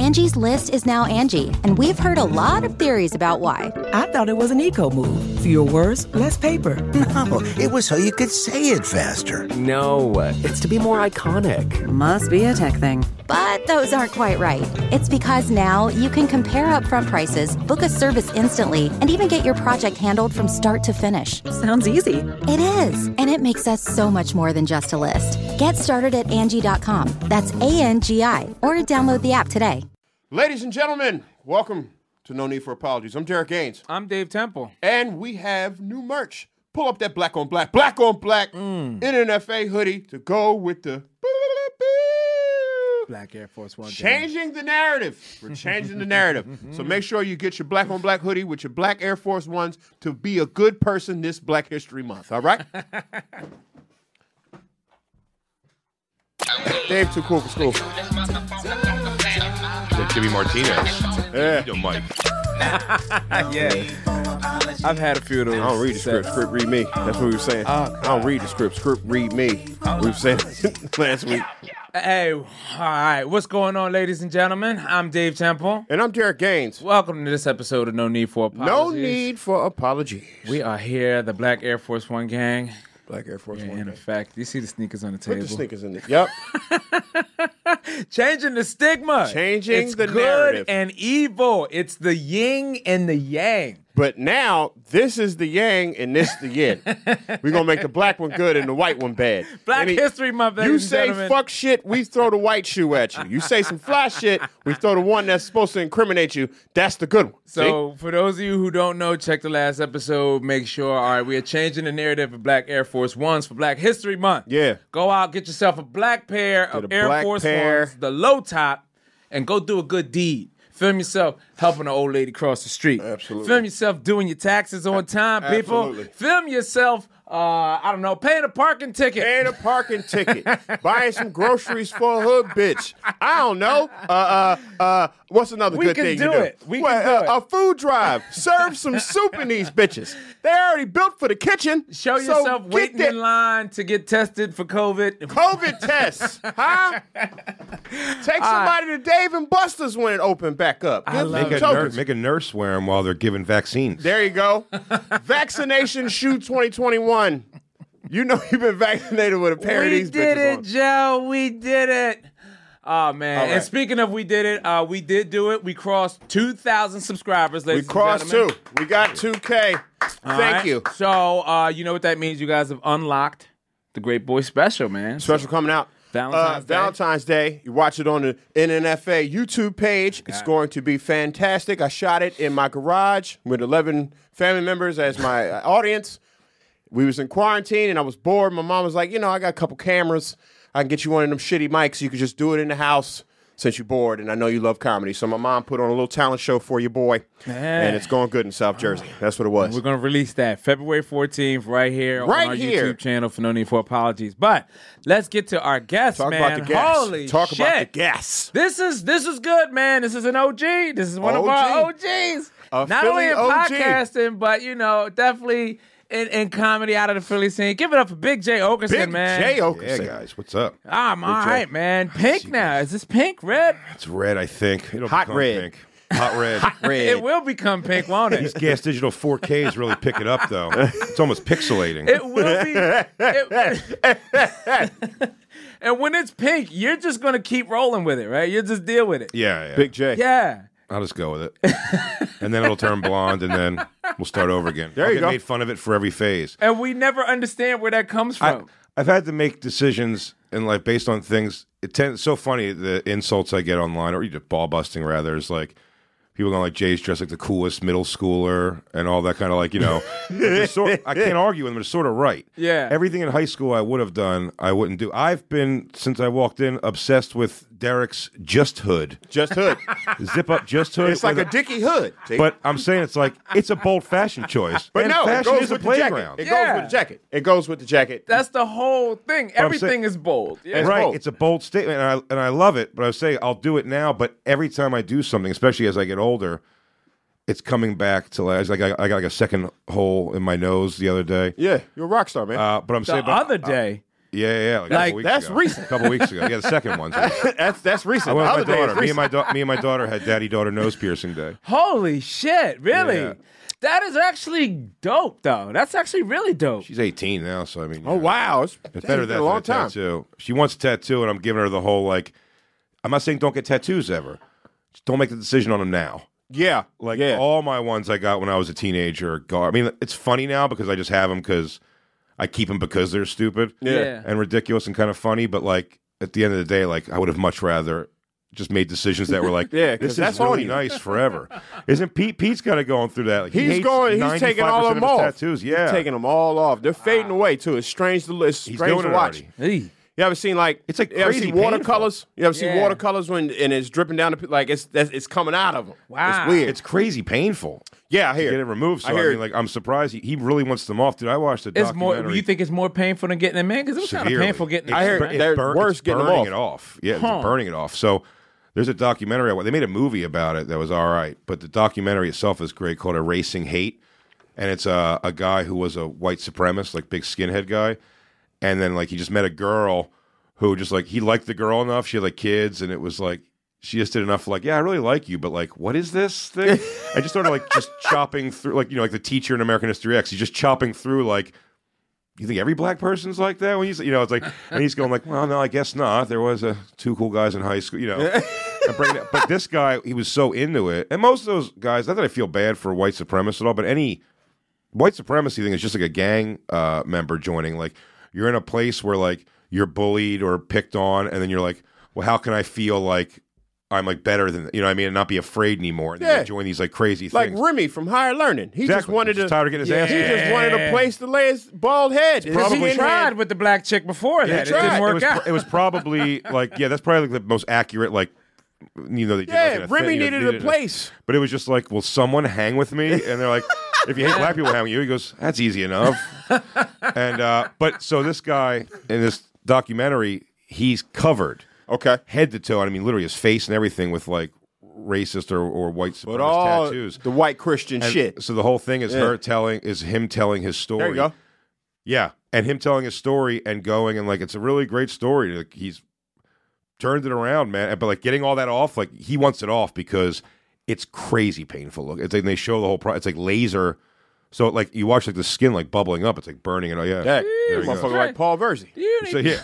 Angie's List is now Angie, and we've heard a lot of theories about why. I thought it was an eco move. Fewer words, less paper. No, it was so you could say it faster. No, it's to be more iconic. Must be a tech thing. But those aren't quite right. It's because now you can compare upfront prices, book a service instantly, and even get your project handled from start to finish. Sounds easy. It is, and it makes us so much more than just a list. Get started at Angie.com. That's ANGI, or download the app today. Ladies and gentlemen, welcome to No Need for Apologies. I'm Derek Gaines. I'm Dave Temple. And we have new merch. Pull up that black on black NNFA hoodie to go with the Black Air Force One. Changing the narrative. We're changing the narrative. So make sure you get your black on black hoodie with your black Air Force Ones to be a good person this Black History Month. All right? Dave, too cool for school. Jimmy Martinez. Yeah. Yo, Mike. Yeah. I've had a few of those. I don't read the script. Script read me. That's what we were saying. I don't read the script. Script read me. We were saying last week. Hey, all right. What's going on, ladies and gentlemen? I'm Dave Temple. And I'm Derek Gaines. Welcome to this episode of No Need for Apologies. No need for apologies. We are here, the Black Air Force One gang. Black Air Force One. In gang. effect, you see the sneakers on the table. Put the sneakers in there. Yep. Changing the stigma. Changing it's the good narrative. and evil. It's the yin and the yang. But now, this is the yang and this the yin. We're going to make the black one good and the white one bad. Black History Month, ladies You and say gentlemen. fuck shit, we throw the white shoe at you. You say some fly shit, we throw the one that's supposed to incriminate you. That's the good one. So, for those of you who don't know, check the last episode. Make sure, all right, we are changing the narrative of Black Air Force Ones for Black History Month. Yeah. Go out, get yourself a black pair of a Air black Force pair. Ones, the low top, and go do a good deed. Film yourself helping an old lady cross the street. Absolutely. Film yourself doing your taxes on time, people. Absolutely. Film yourself, I don't know, paying a parking ticket. Paying a parking ticket. Buying some groceries for a hood bitch. I don't know. What's another We good can thing do you do? it. We can do it. A food drive. Serve some soup in these bitches. They already built for the kitchen. Show so yourself get waiting that in line to get tested for COVID. COVID tests, huh? Take somebody to Dave and Buster's when it opened back up. Give them tokens. Make a nurse wear them while they're giving vaccines. There you go. Vaccination Shoot 2021. You know you've been vaccinated with a pair of these bitches We did it, on. Joe. We did it. Oh, man. All right. And speaking of we did it, we did do it. We crossed 2,000 subscribers, We ladies crossed and gentlemen. 2. We got 2K. All Thank right. you. So, you know what that means? You guys have unlocked the Great Boy Special, man. Special coming out. Valentine's Day. Day. You watch it on the NNFA YouTube page. It's going to be fantastic. I shot it in my garage with 11 family members as my audience. We was in quarantine and I was bored. My mom was like, I got a couple cameras. I can get you one of them shitty mics. You could just do it in the house since you're bored. And I know you love comedy. So my mom put on a little talent show for your boy. And it's going good in South Jersey. That's what it was. We're going to release that February 14th right here on our YouTube channel for No Need for Apologies. But let's get to our guests, Talk man. about the guests. Holy Talk shit. about the guests. This is good, man. This is an OG. This is one of our OGs. A Not Philly only in OG. podcasting, but, definitely in comedy out of the Philly scene. Give it up for Big J. Okerson, Big man. J. Yeah, Okerson. guys, what's up? I'm all right, man. Pink now. Is this pink? Red? It's red, I think. It'll Hot become red. Pink. Hot red. It will become pink, won't These it? Gas Digital 4Ks really pick it up, though. It's almost pixelating. It will be. And when it's pink, you're just going to keep rolling with it, right? You'll just deal with it. Yeah. Big J. Yeah. I'll just go with it. And then it'll turn blonde, and then we'll start over again. There I'll you get go. made fun of it for every phase. And we never understand where that comes from. I've had to make decisions in life based on things. It's so funny, the insults I get online, or just ball busting rather, is like people going like Jay's dressed like the coolest middle schooler and all that kind of I can't argue with them, but it's sort of right. Yeah. Everything in high school I would have done, I wouldn't do. I've been, since I walked in, obsessed with Derek's Just Hood. Just Hood. Zip up Just Hood. It's like a Dickie Hood. See? But I'm saying it's a bold fashion choice. But and no, it fashion goes is a with the jacket. playground. It goes with the jacket. It goes with the jacket. That's the whole thing. I'm Everything saying- is bold. Yeah. It's Right, bold. it's a bold statement, and I love it. But I was saying I'll do it now. But every time I do something, especially as I get older, it's coming back to I got like a second hole in my nose the other day. Yeah, you're a rock star, man. But I'm The saying, other day. Yeah. Like a couple weeks that's ago. recent. A couple weeks ago. Yeah, the second one. That's recent. I went The with my other day is daughter. recent. Me and my daughter had daddy-daughter nose piercing day. Holy shit! Really? Yeah. That is actually dope, though. That's actually really dope. She's 18 now, so I mean. Oh wow, It's better than a long time. tattoo. She wants a tattoo, and I'm giving her the whole like. I'm not saying don't get tattoos ever. Just don't make the decision on them now. Yeah, Like yeah. all my ones I got when I was a teenager. I mean, it's funny now because I just have them because I keep them because they're stupid Yeah. and ridiculous and kind of funny. But like at the end of the day, like I would have much rather just made decisions that were like, Yeah, 'cause this is that's on really you. nice forever. Isn't Pete? Pete's kind of going through that. Like, He's taking all of them his off. tattoos. Yeah, He's taking them all off. They're fading away too. It's strange to He's strange doing to it watch. already. Hey. You ever seen like It's like you ever crazy see watercolors? You ever see Yeah. watercolors when and it's dripping down the like it's coming out of them. Wow. It's weird. It's crazy painful. Yeah, I To hear get it removed. So I I, hear mean, like, I'm surprised he really wants them off, dude. I watched the It's more. documentary. You think it's more painful than getting them in? Because it was kind of Severely. painful getting. I hear them in. they're worse it's getting them burning off. it off. Yeah, Huh. it's burning it off. So there's a documentary. They made a movie about it that was all right, but the documentary itself is great, called Erasing Hate, and it's a guy who was a white supremacist, like big skinhead guy, and then like he just met a girl who just like he liked the girl enough. She had like kids, and it was like she just did enough. Like, yeah, I really like you, but like, what is this thing? I just started like just chopping through, like like the teacher in American History X. He's just chopping through like. You think every black person's like that? When it's like, and he's going like, well, no, I guess not. There was two cool guys in high school, But this guy, he was so into it, and most of those guys. Not that I feel bad for white supremacists at all, but any white supremacy thing is just like a gang member joining. Like you're in a place where like you're bullied or picked on, and then you're like, well, how can I feel like I'm like better than what I mean, and not be afraid anymore? And then Yeah. they join these like crazy Like things. Remy from Higher Learning. He just Exactly. wanted He's to tired of getting his ass He kicked. just wanted a place to lay his bald head. Because His he skinhead. tried with the black chick before that. It didn't work out. It was probably like that's probably like the most accurate like they did like Yeah, in a Remy thing, needed a place. But it was just like, will someone hang with me? And they're like, if you hate black people hang with you, he goes, that's easy enough. And but so this guy in this documentary, he's covered Okay. head to toe. I mean, literally his face and everything with like racist or white But supremacist all tattoos. the white Christian And shit. So the whole thing is Yeah. him telling his story. There you go. Yeah, and him telling his story and going and like it's a really great story. Like he's turned it around, man. But like getting all that off, like he wants it off because it's crazy painful. Look, it's like they show the whole. It's like laser. So like you watch like the skin like bubbling up. It's like burning it. Oh yeah, Yeah, there you motherfucker go. like Paul Verzi. So yeah,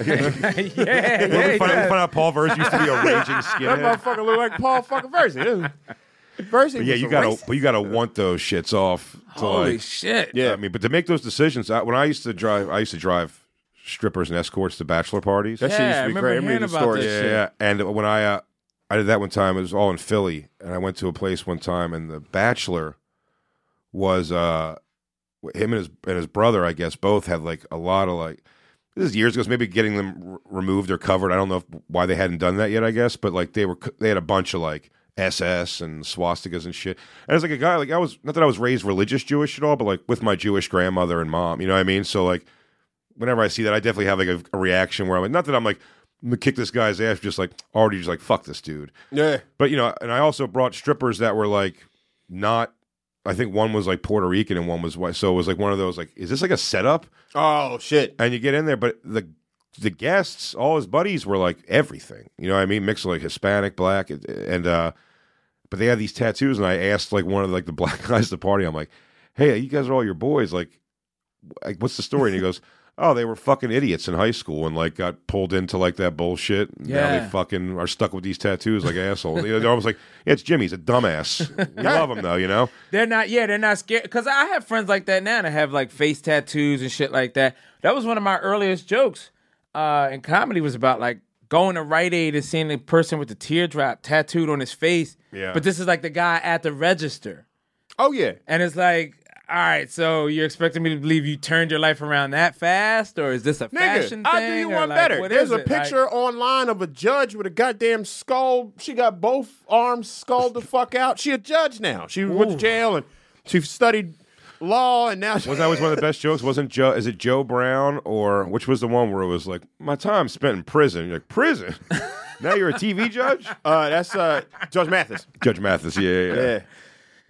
yeah, we find out Paul Verge used to be a raging That skinhead. motherfucker look like Paul fucking Verzi. Verzi. But yeah, was you a gotta, racist. but you gotta want those shits off. To Holy like, shit. Yeah. I mean, but to make those decisions, when I used to drive strippers and escorts to bachelor parties. That shit Yeah, used I to be remember great. I hearing read the about stories. this Yeah, and when I did that one time, it was all in Philly, and I went to a place one time, and the bachelor was him and his brother, I guess, both had like a lot of like this is years ago, so maybe getting them removed or covered. I don't know why they hadn't done that yet, I guess, but like they had a bunch of like SS and swastikas and shit. And as like a guy, like I was not that I was raised religious Jewish at all, but like with my Jewish grandmother and mom, you know what I mean? So like whenever I see that, I definitely have like a reaction where I'm like, not that I'm like I'm gonna kick this guy's ass, just like already just like fuck this dude. Yeah. But and I also brought strippers that were like not. I think one was like Puerto Rican and one was white. So it was like one of those like, is this like a setup? Oh shit. And you get in there, but the guests, all his buddies were like everything. You know what I mean? Mixed with like Hispanic, black, and but they had these tattoos. And I asked like one of like the black guys at the party, I'm like, hey, you guys are all your boys. Like what's the story? And he goes, oh, they were fucking idiots in high school and like got pulled into like that bullshit. Yeah. Now they fucking are stuck with these tattoos like assholes. They're almost like, yeah, it's Jimmy. He's a dumbass. You love him though, you know? They're not scared. Because I have friends like that now that have like face tattoos and shit like that. That was one of my earliest jokes in comedy was about like going to Rite Aid and seeing the person with the teardrop tattooed on his face. Yeah. But this is like the guy at the register. Oh yeah. And it's like, all right, so you're expecting me to believe you turned your life around that fast? Or is this a fashion Nigga, thing? I'll do you Or one like, better. what There's is a it? Like- picture online of a judge with a goddamn skull. She got both arms skulled the fuck out. She a judge now. She went to jail and she studied law and now she... Wasn't that always one of the best jokes? Wasn't Joe? Is it Joe Brown or which was the one where it was like my time spent in prison? You're like prison. Now you're a TV judge. That's Judge Mathis. Judge Mathis. Yeah. Yeah.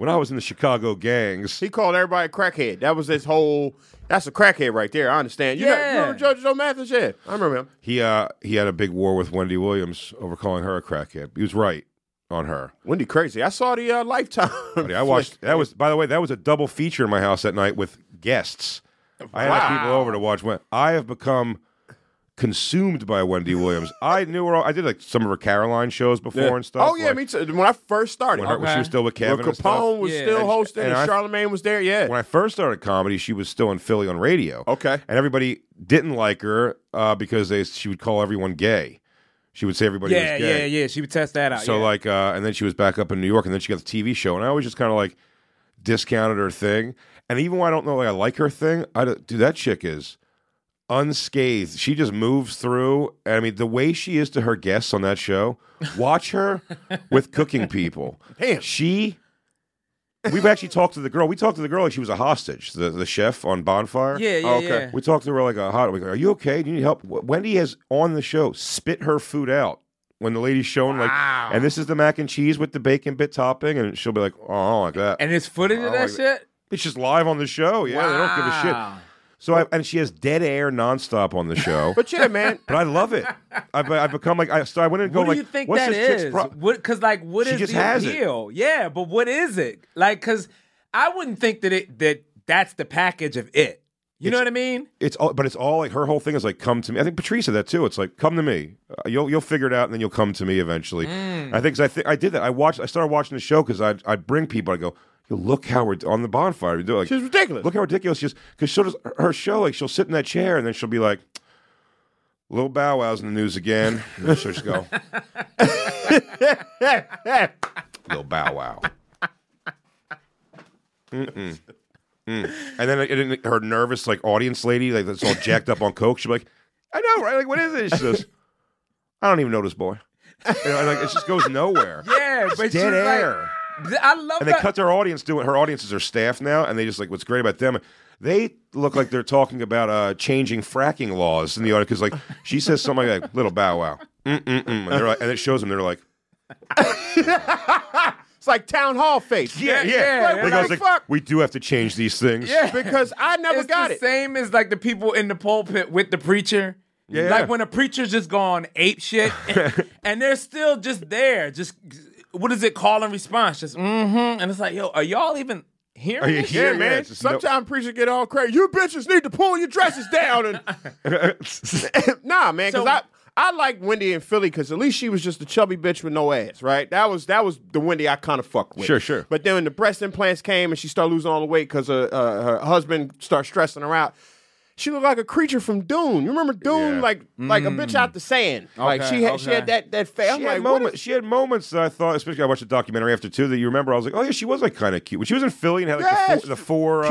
when I was in the Chicago gangs. He called everybody a crackhead. That was his whole. That's a crackhead right there. I understand. You remember Judge Joe Mathis? Yeah, I remember him. He had a big war with Wendy Williams over calling her a crackhead. He was right on her. Wendy crazy. I saw the Lifetime. I watched. That was, by the way, that was a double feature in my house that night with guests. I had people over to watch. I have become consumed by Wendy Williams. I knew her. I did like some of her Caroline shows before and stuff. Oh yeah, like, me too. When I first started, when she was still with Kevin. When Capone was still hosting, and and Charlamagne was there. Yeah. When I first started comedy, she was still in Philly on radio. Okay. And everybody didn't like her because she would call everyone gay. She would say everybody was gay. Yeah. She would test that out. So like, and then she was back up in New York, and then she got the TV show, and I always just kind of like discounted her thing. And even when I don't know, like I like her thing, dude, that chick is unscathed. She just moves through. I mean, the way she is to her guests on that show, watch her with cooking people. Damn. We've actually talked to the girl. We talked to the girl like she was a hostage, the chef on Bonfire. Yeah. We talked to her like a hot. We go, are you okay? Do you need help? Wendy has on the show spit her food out when the lady's showing like, and this is the mac and cheese with the bacon bit topping, and she'll be like, oh, I don't like that. And there's footage of that shit? It's just live on the show. Yeah, they don't give a shit. So and she has dead air nonstop on the show. But yeah, man. But I love it. I've become like I went and go what do like, you think what's that this is? chick's Because like, what She is just the has it. appeal? Yeah, but what is it? Like, because I wouldn't think that that's the package of it. You know what I mean? It's all like her whole thing is like, come to me. I think Patrice said that too. It's like, come to me. You'll figure it out, and then you'll come to me eventually. I think I did that. I started watching the show because I'd bring people. I go, look how we're on the Bonfire. We do like, she's ridiculous. Look how ridiculous she is. Because so does her show. Like she'll sit in that chair, and then she'll be like, Little Bow Wow's in the news again. And she'll just go, Little Bow Wow. And then her nervous like audience lady, like that's all jacked up on coke. She'll be like, I know, right? Like, what is this? She goes, I don't even know this boy. And, like, it just goes nowhere. Yeah, but it's dead air. I love and they cut their audience doing. Her audience is her staff now, and they just like what's great about them. They look like they're talking about changing fracking laws in the audience because like she says something like Little Bow Wow, and they're like, and it shows them they're like. It's like town hall face. Yeah. Like, fuck? We do have to change these things. Yeah, because I never got it. Same as like the people in the pulpit with the preacher. Yeah. Like when a preacher's just gone ape shit, and they're still just there. Just what is it? Call and response. Just and it's like, yo, are y'all even hearing this? Yeah, man. Sometimes preachers get all crazy. You bitches need to pull your dresses down. And nah, man, because I like Wendy in Philly because at least she was just a chubby bitch with no ass, right? That was the Wendy I kind of fucked with. Sure. But then when the breast implants came and she started losing all the weight because her husband started stressing her out, she looked like a creature from Dune. You remember Dune? Yeah. Like a bitch out the sand. Like she had that face. She had moments that I thought, especially I watched a documentary after too, that you remember. I was like, oh yeah, she was like kind of cute when she was in Philly and had like the four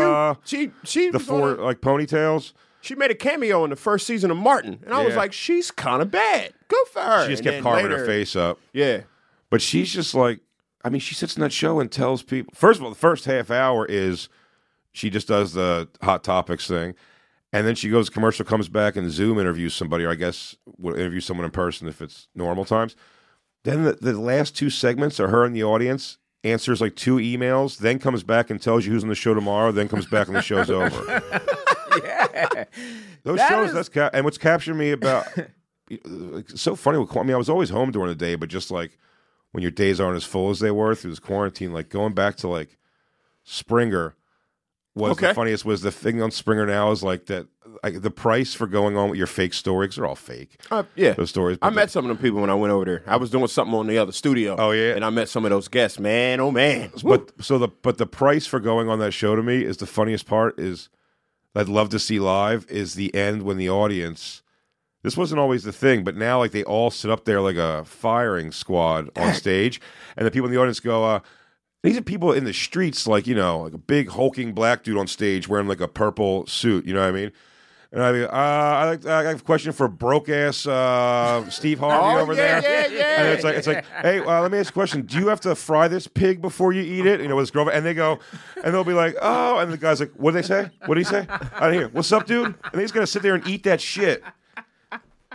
like ponytails. She made a cameo in the first season of Martin, and I was like, she's kind of bad. Good for her. She just kept carving her face up. Yeah, but she's just like, I mean, she sits in that show and tells people. First of all, the first half hour is she just does the Hot Topics thing. And then she goes commercial, comes back, and Zoom interviews somebody, or I guess will interview someone in person if it's normal times. Then the last two segments are her in the audience, answers like 2 emails, then comes back and tells you who's on the show tomorrow, then comes back and the show's over. Yeah. Those shows, and what's captured me about, it's so funny, I mean, I was always home during the day, but just like when your days aren't as full as they were through this quarantine, like going back to like Springer, was the funniest. Was the thing on Springer now is like that, like the price for going on with your fake stories are all fake. Yeah, those stories. I met some of them people when I went over there. I was doing something on the other studio. Oh yeah, and I met some of those guests. Man, oh man. But the price for going on that show to me is the funniest part. Is I'd love to see live is the end when the audience. This wasn't always the thing, but now like they all sit up there like a firing squad on stage, and the people in the audience go. These are people in the streets, like, you know, like a big hulking black dude on stage wearing like a purple suit. You know what I mean? And I have a question for broke ass Steve Harvey over there. Yeah. And it's like, hey, let me ask you a question. Do you have to fry this pig before you eat it? You know, with this girl, and they go, and they'll be like, oh, and the guy's like, what did they say? What did he say? I didn't hear. What's up, dude? And he's gonna sit there and eat that shit.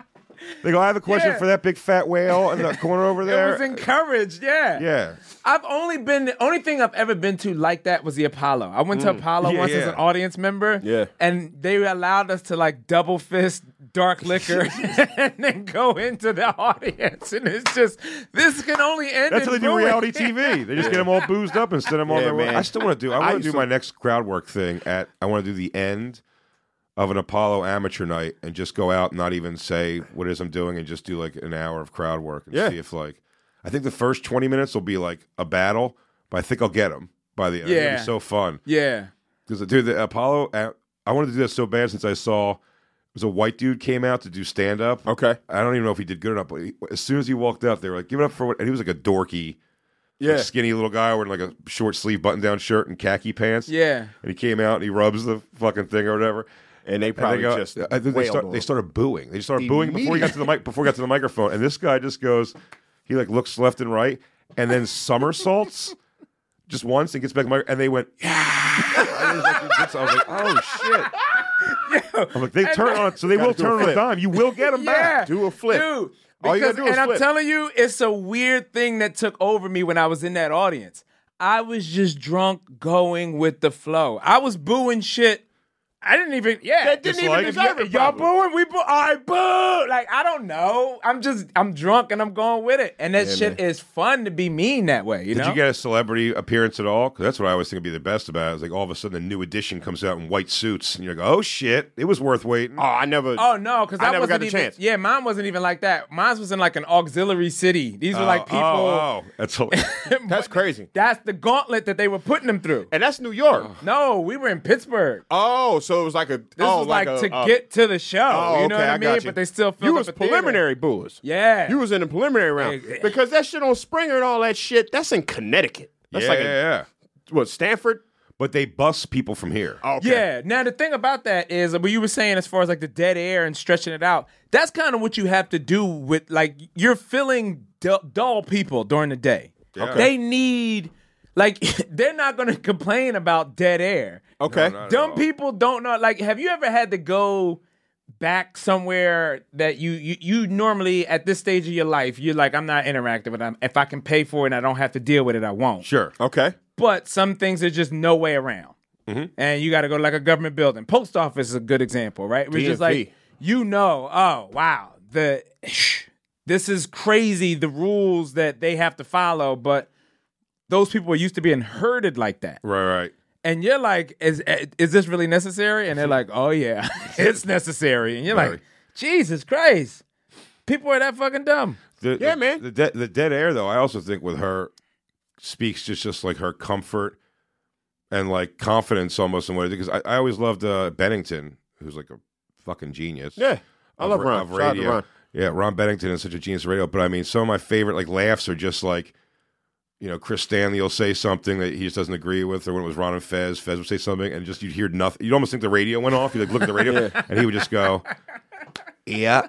They go, I have a question Yeah. for that big fat whale in the corner over there. It was encouraged, yeah. Yeah. The only thing I've ever been to like that was the Apollo. I went to Apollo Yeah, once as yeah. an audience member. Yeah. And they allowed us to like double fist dark liquor and then go into the audience. And it's just, this can only end That's in how they do ruin. reality TV. They just get them all boozed up and send them on Yeah, their way. man. I still want to do. I I want to used do to- my next crowd work thing I want to do the end of an Apollo amateur night and just go out and not even say what it is I'm doing and just do like an hour of crowd work and Yeah. see if like I think the first 20 minutes will be like a battle, but I think I'll get them by the end. It'll Yeah. be so fun. Yeah. Because dude, the Apollo, I wanted to do that so bad since I saw it was a white dude came out to do stand up. Okay. I don't even know if he did good enough, but as soon as he walked out, they were like, "Give it up for what?" And he was like a dorky, Yeah. skinny little guy wearing like a short sleeve button down shirt and khaki pants. Yeah. And he came out and he rubs the fucking thing or whatever. And they And probably go- just I think wailed on they him. started booing. They started booing before he got to the mic. Before he got to the microphone, and this guy just goes, he like looks left and right, and then somersaults just once and gets back to the mic, and they went, yeah. I was like, oh shit. I'm like, they turn on, so they will do a turn on a flip. dime. You will get them Yeah. back. Do a flip. Dude. All you gotta Because, do is and I'm flip. telling you, it's a weird thing that took over me when I was in that audience. I was just drunk going with the flow. I was booing shit. I didn't even, That didn't Just even like- deserve it. y'all probably. booing? We boo. I boo. Like, I don't know. I'm drunk and I'm going with it. And that shit is fun to be mean that way, you Did know? you get a celebrity appearance at all? Because that's what I always think would be the best about it. It's like all of a sudden a new edition comes out in white suits, and you're like, oh shit, it was worth waiting. Oh, I never. Oh no, because I never wasn't got the even, chance. Yeah, mine wasn't even like that. Mine was in like an auxiliary city. These were like people. Oh, that's hilarious. That's crazy. That's the gauntlet that they were putting them through. And that's New York. No, we were in Pittsburgh. Oh, so it was like a. This was like to get to the show. Oh, you know okay, what I I mean? got you. But they still filled You up was a theater. preliminary booers. Yeah. You was in the preliminary round Yeah. because that shit on Springer and all that shit. That's in Connecticut. That's yeah, like yeah. what Stanford. But they bus people from here. Okay. Yeah. Now the thing about that is what you were saying as far as like the dead air and stretching it out. That's kind of what you have to do with like you're filling dull people during the day. Okay. They need like they're not going to complain about dead air. Okay. No, not at Dumb all. people don't know. Like, have you ever had to go back somewhere that you normally at this stage of your life you're like, I'm not interacting with them. If I can pay for it and I don't have to deal with it, I won't. Sure. Okay. But some things there's just no way around, Mm-hmm. and you got to go to like a government building. Post office is a good example, right? It's just DMV. like oh wow, this is crazy the rules that they have to follow, but those people are used to being herded like that. Right. And you're like, is this really necessary? And they're like, oh yeah, it's necessary. And you're like, Right. Jesus Christ, people are that fucking dumb. Yeah, man. The dead air, though, I also think with her speaks just like her comfort and like confidence almost in what it is. Because I always loved Bennington, who's like a fucking genius. Yeah. I love of Ron. Shout out to radio. Ron. Yeah, Ron Bennington is such a genius of radio. But I mean, some of my favorite like laughs are just like, you know, Chris Stanley will say something that he just doesn't agree with, or when it was Ron and Fez would say something, and just you'd hear nothing. You'd almost think the radio went off. You like look at the radio, and he would just go, "Yeah,"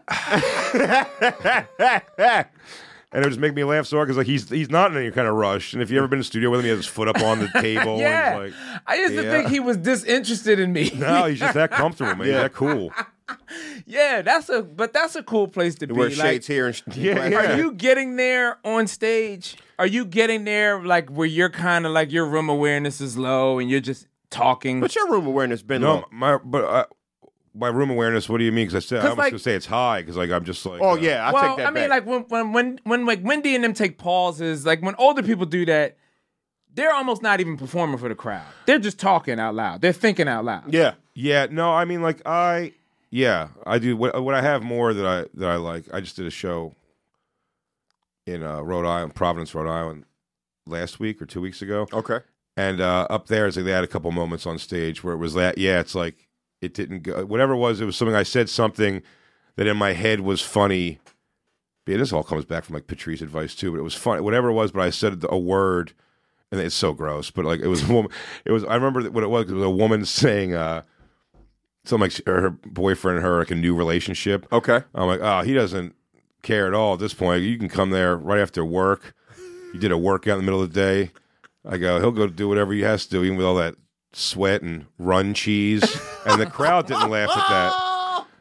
and it would just make me laugh so hard because like he's not in any kind of rush. And if you ever been in the studio with him, he has his foot up on the table. Yeah, And he's like, I used to yeah. think he was disinterested in me. no, he's just that comfortable, man. He's that cool. Yeah, that's a cool place to be. Wear Like, shades here and Yeah, yeah. are you getting there on stage? Are you getting there like where you're kind of like your room awareness is low and you're just talking? But your room awareness been No, low. my room awareness. What do you mean? Because I was like- gonna say it's high because like I'm just like Oh yeah, I well, take that I mean, back. like when like Wendy and them take pauses, like when older people do that, they're almost not even performing for the crowd. They're just talking out loud. They're thinking out loud. Yeah, no, I mean like I do what I have more that I like. I just did a show in Rhode Island, Providence, Rhode Island last week or 2 weeks ago. Okay. And up there it's like they had a couple moments on stage where it was that it's like it didn't go whatever it was something I said something that in my head was funny. Yeah, this all comes back from like Patrice advice too, but it was funny. Whatever it was, but I said a word and it's so gross, but like it was a woman. It was I remember what it was. It was a woman saying something like her boyfriend and her like a new relationship. Okay. I'm like, oh, he doesn't care at all at this point. You can come there right after work. You did a workout in the middle of the day. I go, he'll go do whatever he has to do, even with all that sweat and run cheese. And the crowd didn't laugh at that.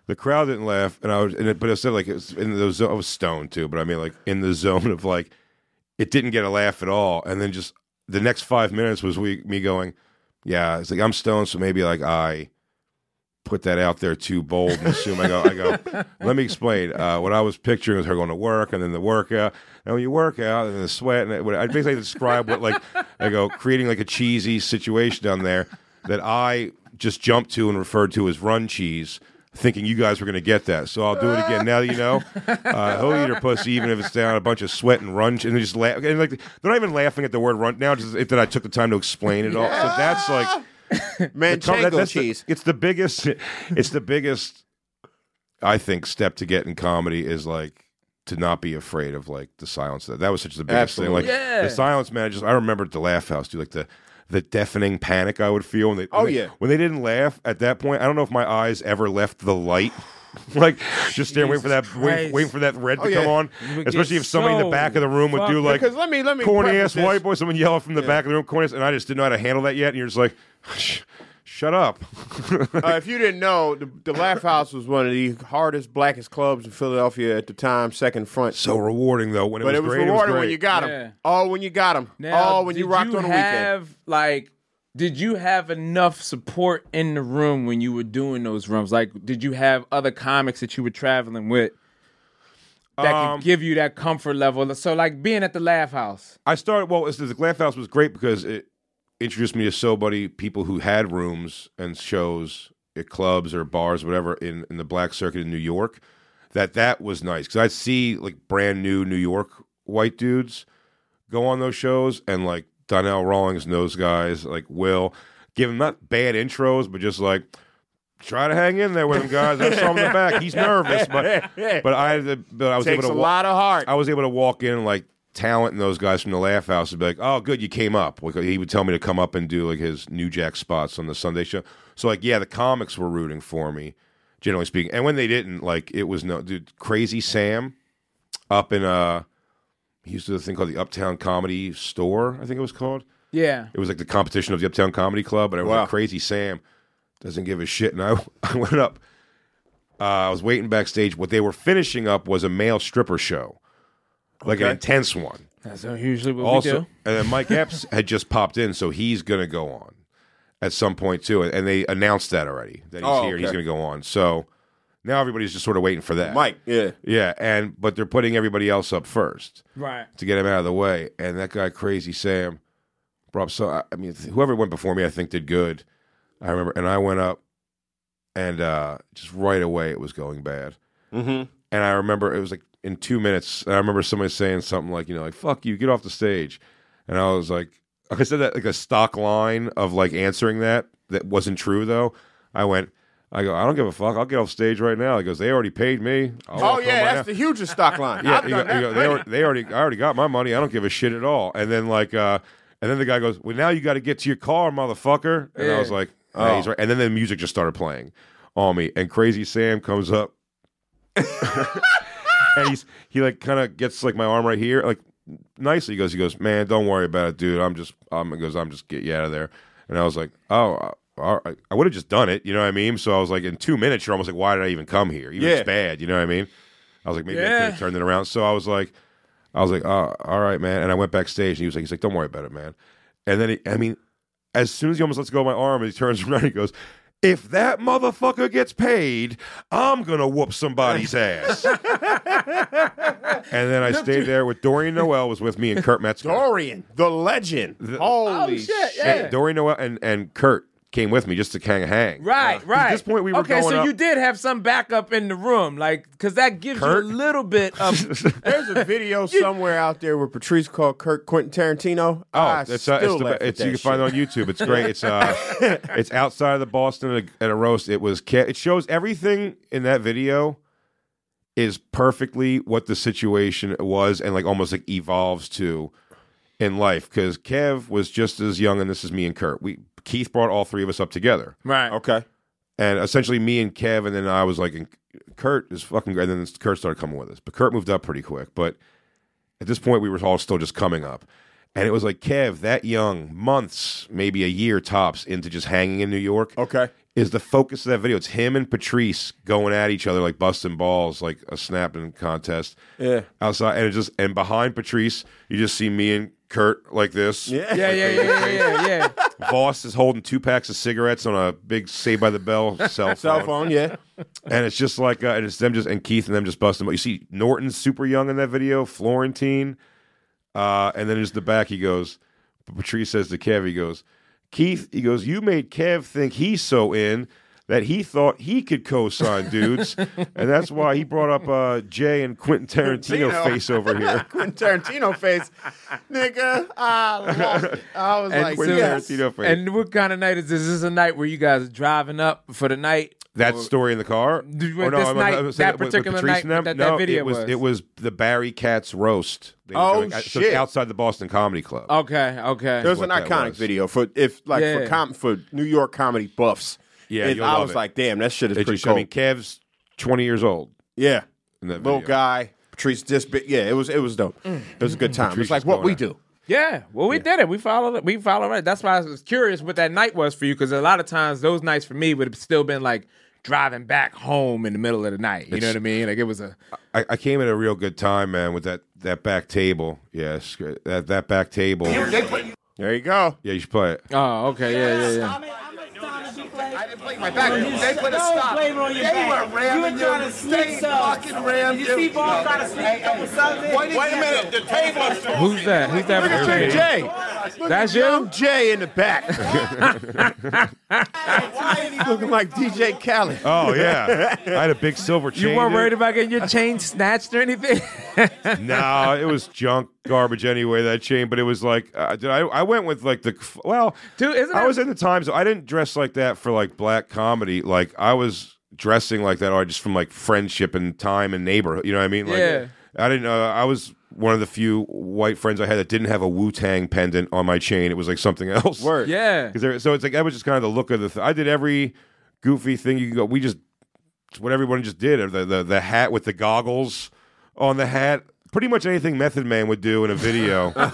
the crowd didn't laugh, and but it said like it was in the zone. I was stoned too, but I mean like in the zone of like it didn't get a laugh at all, and then just the next 5 minutes was me going, yeah, it's like I'm stoned, so maybe like I put that out there too bold and assume I go. Let me explain. What I was picturing was her going to work and then the workout. And when you work out and then the sweat, and I basically describe what like I go creating like a cheesy situation down there that I just jumped to and referred to as run cheese, thinking you guys were going to get that. So I'll do it again. Now that you know, he'll eat her pussy even if it's down a bunch of sweat and run. And they just laugh. And like they're not even laughing at the word run now. Just if that I took the time to explain it all. So that's like. Manchego cheese. It's the biggest. It's the biggest. I think step to get in comedy is like to not be afraid of like the silence. That was such the biggest thing. Like the silence, man. I remember at the Laugh House, dude. Like the deafening panic I would feel when they when they didn't laugh at that point. I don't know if my eyes ever left the light. Like just staring, waiting for that red to come on. Especially if somebody in the back of the room would do like because let me corny ass white boy. Someone yelling from the back of the room, corny ass, and I just didn't know how to handle that yet. And you're just like, shut up. If you didn't know, the Laugh House was one of the hardest, blackest clubs in Philadelphia at the time. Second front. So rewarding though. When it was great, rewarding when you got them. Yeah. Oh, when you got them. Now, when you rocked on the weekend. Did you have enough support in the room when you were doing those rooms? Like, did you have other comics that you were traveling with that could give you that comfort level? So, like, being at the Laugh House. The Laugh House was great because it introduced me to so many people who had rooms and shows at clubs or bars, whatever, in the black circuit in New York. That was nice because I'd see, like, brand new New York white dudes go on those shows and, like, Donnell Rawlings and those guys, like Will, give him not bad intros, but just like try to hang in there with him, guys. I saw him in the back. He's nervous, but I was Takes able to a lot of heart. I was able to walk in like Talent and those guys from the Laugh House and be like, "Oh, good, you came up." Like, he would tell me to come up and do like his New Jack spots on the Sunday show. So like, yeah, the comics were rooting for me, generally speaking. And when they didn't, like, it was Crazy Sam up in he used to do a thing called the Uptown Comedy Store, I think it was called. Yeah. It was like the competition of the Uptown Comedy Club, and I went, Crazy Sam doesn't give a shit. And I went up. I was waiting backstage. What they were finishing up was a male stripper show, like an intense one. That's usually what we do. And then Mike Epps had just popped in, so he's going to go on at some point too. And they announced that already, that he's here. Okay. He's going to go on. So now everybody's just sort of waiting for that. Mike, yeah. Yeah, but they're putting everybody else up first. Right. To get him out of the way. And that guy, Crazy Sam, brought up whoever went before me, I think, did good. I remember, and I went up, and just right away it was going bad. Mm-hmm. And I remember it was like in 2 minutes, I remember somebody saying something like, like, fuck you, get off the stage. And I was like, I said that like a stock line of like answering that wasn't true though. I go, I don't give a fuck. I'll get off stage right now. He goes, they already paid me. That's the hugest stock line. Yeah, I already got my money. I don't give a shit at all. And then and then the guy goes, well, now you got to get to your car, motherfucker. And I was like, oh, he's right. And then the music just started playing on me. And Crazy Sam comes up, and he like kind of gets like my arm right here, like nicely. He goes, man, don't worry about it, dude. I'm just get you out of there. And I was like, oh. I would have just done it, you know what I mean? So I was like, in 2 minutes, you're almost like, why did I even come here? Even if it's bad, you know what I mean? I was like, maybe I could have turned it around. So I was like, oh, all right, man. And I went backstage, and he's like, don't worry about it, man. And then, as soon as he almost lets go of my arm, and he turns around, and he goes, if that motherfucker gets paid, I'm going to whoop somebody's ass. And then I stayed there with Dorian Noel was with me and Kurt Metzger. Dorian, the legend. Holy shit. Yeah. Dorian Noel and Kurt came with me just to kind of hang. Right. At this point, we were going so up. you did have some backup in the room, like, because that gives you a little bit of... There's a video somewhere out there with Patrice called Quentin Tarantino. You can find it on YouTube. It's great. It's outside of the Boston at a roast. It shows everything in that video is perfectly what the situation was and like almost like evolves to in life, because Kev was just as young, and this is me and Kurt. Keith brought all three of us up together. Right. Okay. And essentially me and Kev, and then I was like, Kurt is fucking great. And then Kurt started coming with us. But Kurt moved up pretty quick. But at this point, we were all still just coming up. And it was like Kev, that young, months, maybe a year tops, into just hanging in New York. Okay. is the focus of that video. It's him and Patrice going at each other like busting balls, like a snapping contest. Yeah. Outside, and behind Patrice, you just see me and Kurt like this. Yeah. Voss is holding 2 packs of cigarettes on a big Saved by the Bell cell phone. Yeah. And it's just like, and it's them and Keith and them just busting. But you see Norton's super young in that video, Florentine, and then just the back. He goes, Patrice says to Kev, he goes, Keith, he goes, you made Kev think he's so in that he thought he could co-sign dudes, and that's why he brought up Jay and Quentin Tarantino face over here. Quentin Tarantino face, nigga. I was like, Quentin yes. Tarantino face. And what kind of night is this? Is this a night where you guys are driving up for the night? That story in the car? That particular night that video it was the Barry Katz roast. They were doing, so shit! Outside the Boston Comedy Club. Okay. There's an iconic video for New York comedy buffs. Yeah, you'll I love was it. like, damn, that shit is pretty just, cool. I mean, Kev's 20 years old. Yeah, In that little video. guy, Patrice this big. Yeah, it was dope. It was a good time. Patrice It's like is what going we at it. do. Yeah, well, we did it. We followed it. We followed it. That's why I was curious what that night was for you, because a lot of times those nights for me would have still been like driving back home in the middle of the night. You know what I mean? Like it was a. I came at a real good time, man, with that back table. Yes, that back table. There you go. Yeah, you should play it. Oh, okay, yeah. I didn't play my back. They put a stop. They were ramming you. They fucking rammed you. Wait a minute. The table is Who's that? Who's that? Look at Big Jay. That's you? Young Jay in the back. Looking like DJ Khaled. Oh, yeah. I had a big silver chain. You weren't dude. worried about getting your chain snatched or anything? No, it was junk garbage anyway, that chain. But it was like, dude, I went with like Dude, isn't I that- was in the times. I didn't dress like that for like black comedy. Like I was dressing like that, or just from like friendship and time and neighborhood. You know what I mean? Like, Yeah. I didn't. I was one of the few white friends I had that didn't have a Wu-Tang pendant on my chain. It was like something else. Word. Yeah. So it's like that was just kind of the look of the. I did every goofy thing you can go. It's what everyone just did. Or the hat with the goggles on the hat. Pretty much anything Method Man would do in a video. When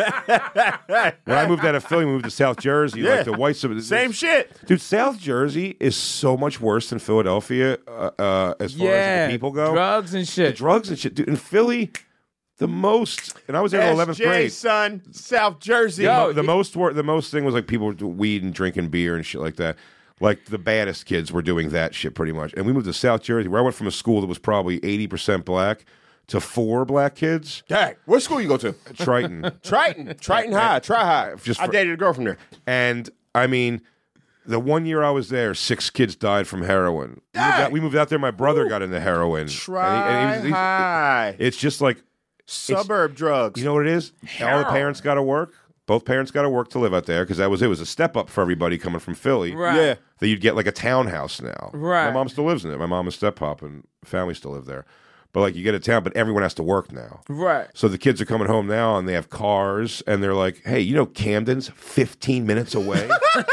I moved out of Philly, we moved to South Jersey. Yeah. Like the white Same shit. Dude, South Jersey is so much worse than Philadelphia as far as the people go. Drugs and The shit. drugs and shit. Dude, in Philly, the most, and I was there in 11th SJ, grade. son, South Jersey. Yo, The most thing was like people do weed and drinking beer and shit like that. Like the baddest kids were doing that shit pretty much. And we moved to South Jersey, where I went from a school that was probably 80% black to 4 black kids. Dang, what school you go to? Triton. Triton High, Try High. Just I for- dated a girl from there. And I mean, the 1 year I was there, 6 kids died from heroin. We moved out there. My brother got into heroin. Try High. It's just like Suburb drugs. you know what it is. All the parents got to work. Both parents got to work to live out there because it was a step up for everybody coming from Philly. Right. Yeah. That you'd get like a townhouse now. Right. My mom still lives in it. My mom and step pop and family still live there. But like you get a town, but everyone has to work now. Right. So the kids are coming home now and they have cars and they're like, hey, you know Camden's 15 minutes away?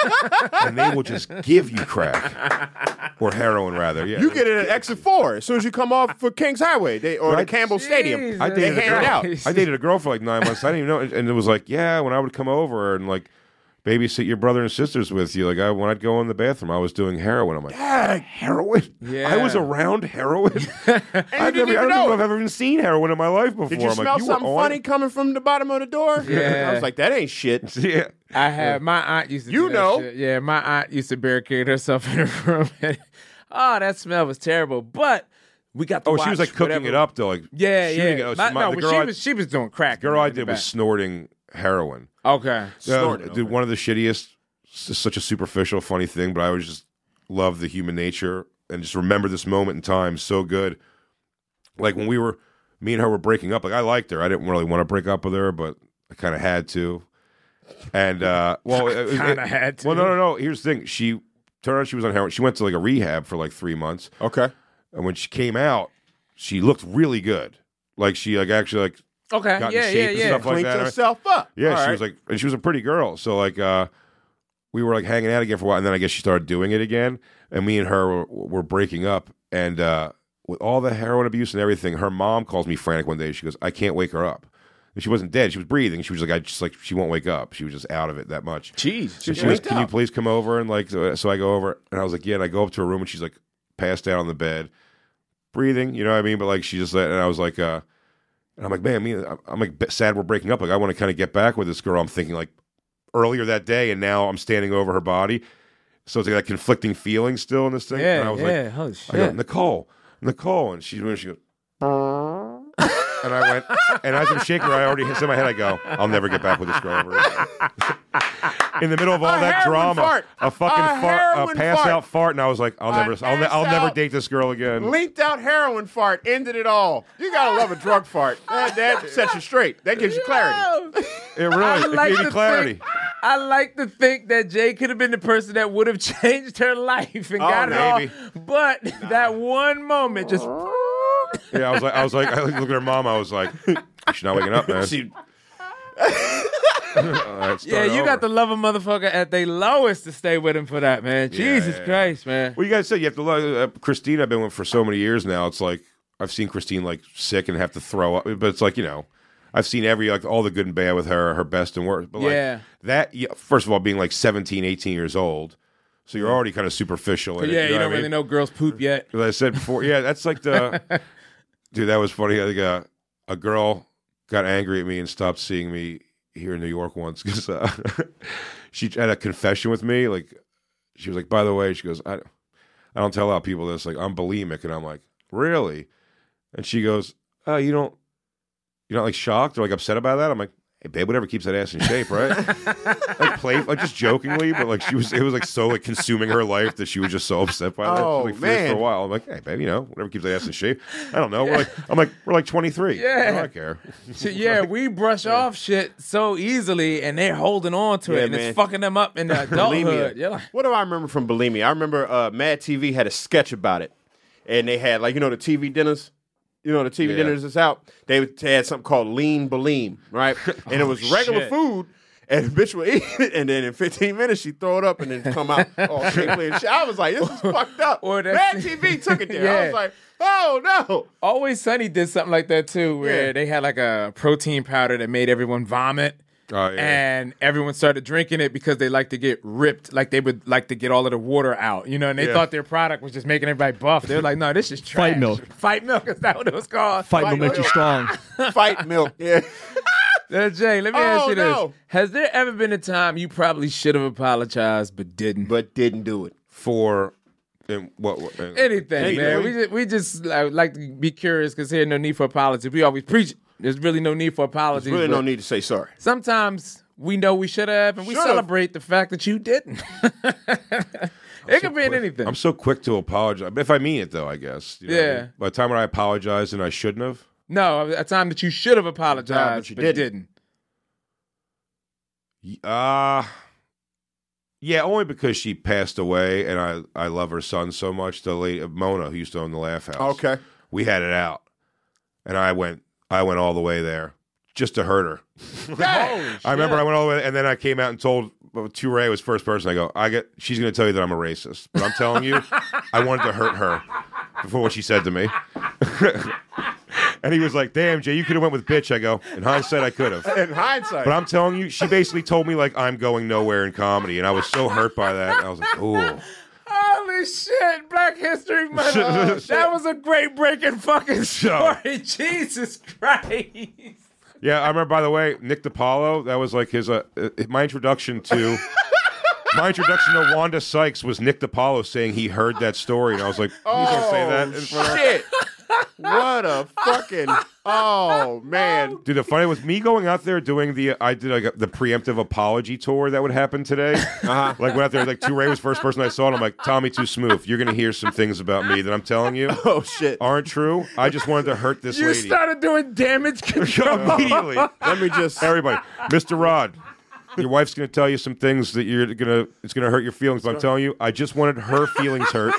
And they will just give you crack. Or heroin, rather. Yeah. You get it at exit 4 as soon as you come off for Kings Highway or the Right. Campbell Stadium. Jesus I dated a hand girl. it out. I dated a girl for like 9 months. I didn't even know. And it was like, yeah, when I would come over and like babysit your brother and sisters with you, like when I'd go in the bathroom, I was doing heroin. I'm like, heroin? Yeah. I was around heroin? I don't even even know know it. if I've ever even seen heroin in my life before. Did you I'm smell like, you something were on funny coming from the bottom of the door? Yeah. I was like, that ain't shit. it? Yeah. I had my aunt used to You do that know. shit. Yeah, my aunt used to barricade herself in her room. Oh, that smell was terrible. But we got to Oh, watch she was like cooking whatever- it up though, like Yeah, shooting yeah. it. No, The but she was doing crack. girl I in the did was back. snorting heroin. Okay. Dude, one of the shittiest. It's just such a superficial, funny thing, but I always just love the human nature and just remember this moment in time so good. Like when me and her were breaking up. Like I liked her. I didn't really want to break up with her, but I kind of had to. And Kinda had to. Well, no. Here's the thing. She turned out she was on heroin. She went to like a rehab for like 3 months. Okay. And when she came out, she looked really good. Like she like actually like Okay. got Yeah, in shape yeah, and yeah. stuff like Cleaned that. herself up. Yeah, All she right. was like, and she was a pretty girl. So like, we were like hanging out again for a while, and then I guess she started doing it again, and me and her were breaking up, and with all the heroin abuse and everything, her mom calls me frantic one day. She goes, "I can't wake her up." And she wasn't dead. She was breathing. She was like, she won't wake up. She was just out of it that much. Jeez. So she goes, can you please come over? And like, so I go over, and I was like, yeah. And I go up to her room, and she's like passed out on the bed, breathing. You know what I mean? But like, she just and I was like, and I'm like, man, I'm like sad we're breaking up. Like, I want to kind of get back with this girl. I'm thinking like earlier that day, and now I'm standing over her body. So it's like that conflicting feeling still in this thing. Yeah, and I was yeah. like, Holy shit. I go, Nicole, and she goes, and I went, and as I'm shaking her, I already hit in my head. I go, I'll never get back with this girl ever again. In the middle of all that drama, a fucking fart, a pass out fart, and I was like, I'll never date this girl again. Leaked out heroin fart ended it all. You gotta love a drug fart. That sets you straight. That gives you clarity. It really gave you clarity. I like to think that Jay could have been the person that would have changed her life and got it all. But that one moment just. Yeah, I was like, I looked at her mom. I was like, she's not waking up, man. Yeah, you got to love a motherfucker at their lowest to stay with him for that, man. Jesus Christ, man. Well, you guys said you have to love Christine. I've been with for so many years now. It's like I've seen Christine like sick and have to throw up, but it's like I've seen all the good and bad with her best and worst. But like that, first of all, being like 17, 18 years old. So you're already kind of superficial. In you don't really know girls poop yet. As I said before, that's like the dude. That was funny. I think a girl got angry at me and stopped seeing me here in New York once because she had a confession with me. Like she was like, by the way, she goes, I don't tell out people this. Like I'm bulimic, and I'm like, really? And she goes, oh, you're not like shocked or like upset about that? I'm like, hey, babe, whatever keeps that ass in shape, right? like just jokingly, but like it was like so like consuming her life that she was just so upset by that. Oh, like, man. For a while, I'm like, hey, babe, whatever keeps that ass in shape. I don't know. We're like 23. Yeah. I don't care. We brush off shit so easily, and they're holding on to it, and it's fucking them up in the adulthood. What do I remember from bulimia? I remember Mad TV had a sketch about it, and they had the TV dinners. The TV dinners that's out. They had something called Lean Bulim, right? And it was regular food, and the bitch would eat it, and then in 15 minutes she throw it up and then come out all shapely and shit. I was like, this is fucked up. Mad TV took it there. I was like, oh no. Always Sunny did something like that too, where they had like a protein powder that made everyone vomit. Oh, yeah. And everyone started drinking it because they like to get ripped, like they would like to get all of the water out, and they thought their product was just making everybody buff. They were like, no, this is trash. Fight milk. Fight milk, is that what it was called? Fight milk makes you strong. Fight milk, yeah. Jay, let me ask you this. Has there ever been a time you probably should have apologized but didn't? But didn't do it. For what anything, man. We just like to be curious because there's no need for apology. We always preach there's really no need for apologies. There's really no need to say sorry. Sometimes we know we should have, and we celebrate the fact that you didn't. It could be in anything. I'm so quick to apologize. If I mean it, though, I guess. By the time when I apologized and I shouldn't have. No, a time that you should have apologized, but didn't. Yeah, only because she passed away, and I love her son so much. The lady Mona, who used to own the Laugh House. Okay, we had it out, and I went all the way there just to hurt her. I remember I went all the way, and then I came out and told Touré was first person. I go, she's going to tell you that I'm a racist, but I'm telling you, I wanted to hurt her before what she said to me. And he was like, damn, Jay, you could have went with bitch. I go, in hindsight, I could have. In hindsight. But I'm telling you, she basically told me, like, I'm going nowhere in comedy. And I was so hurt by that. I was like, ooh. Holy shit, Black History Month. That was a great breaking fucking story. Jesus Christ. Yeah, I remember, by the way, Nick DiPaolo, that was like his, my introduction to... My introduction to Wanda Sykes was Nick DiPaolo saying he heard that story. And I was like, please don't say that in front of her. Shit. What a fucking... Oh, man. Dude, the funny was me going out there doing I did like the preemptive apology tour that would happen today. Like, went out there, like, Touré was the first person I saw, and I'm like, Tommy Too Smooth, you're going to hear some things about me that I'm telling you aren't true. I just wanted to hurt this lady. You started doing damage control. Immediately. Let me just... Everybody. Mr. Rod, your wife's going to tell you some things that it's going to hurt your feelings, but I'm telling you, I just wanted her feelings hurt.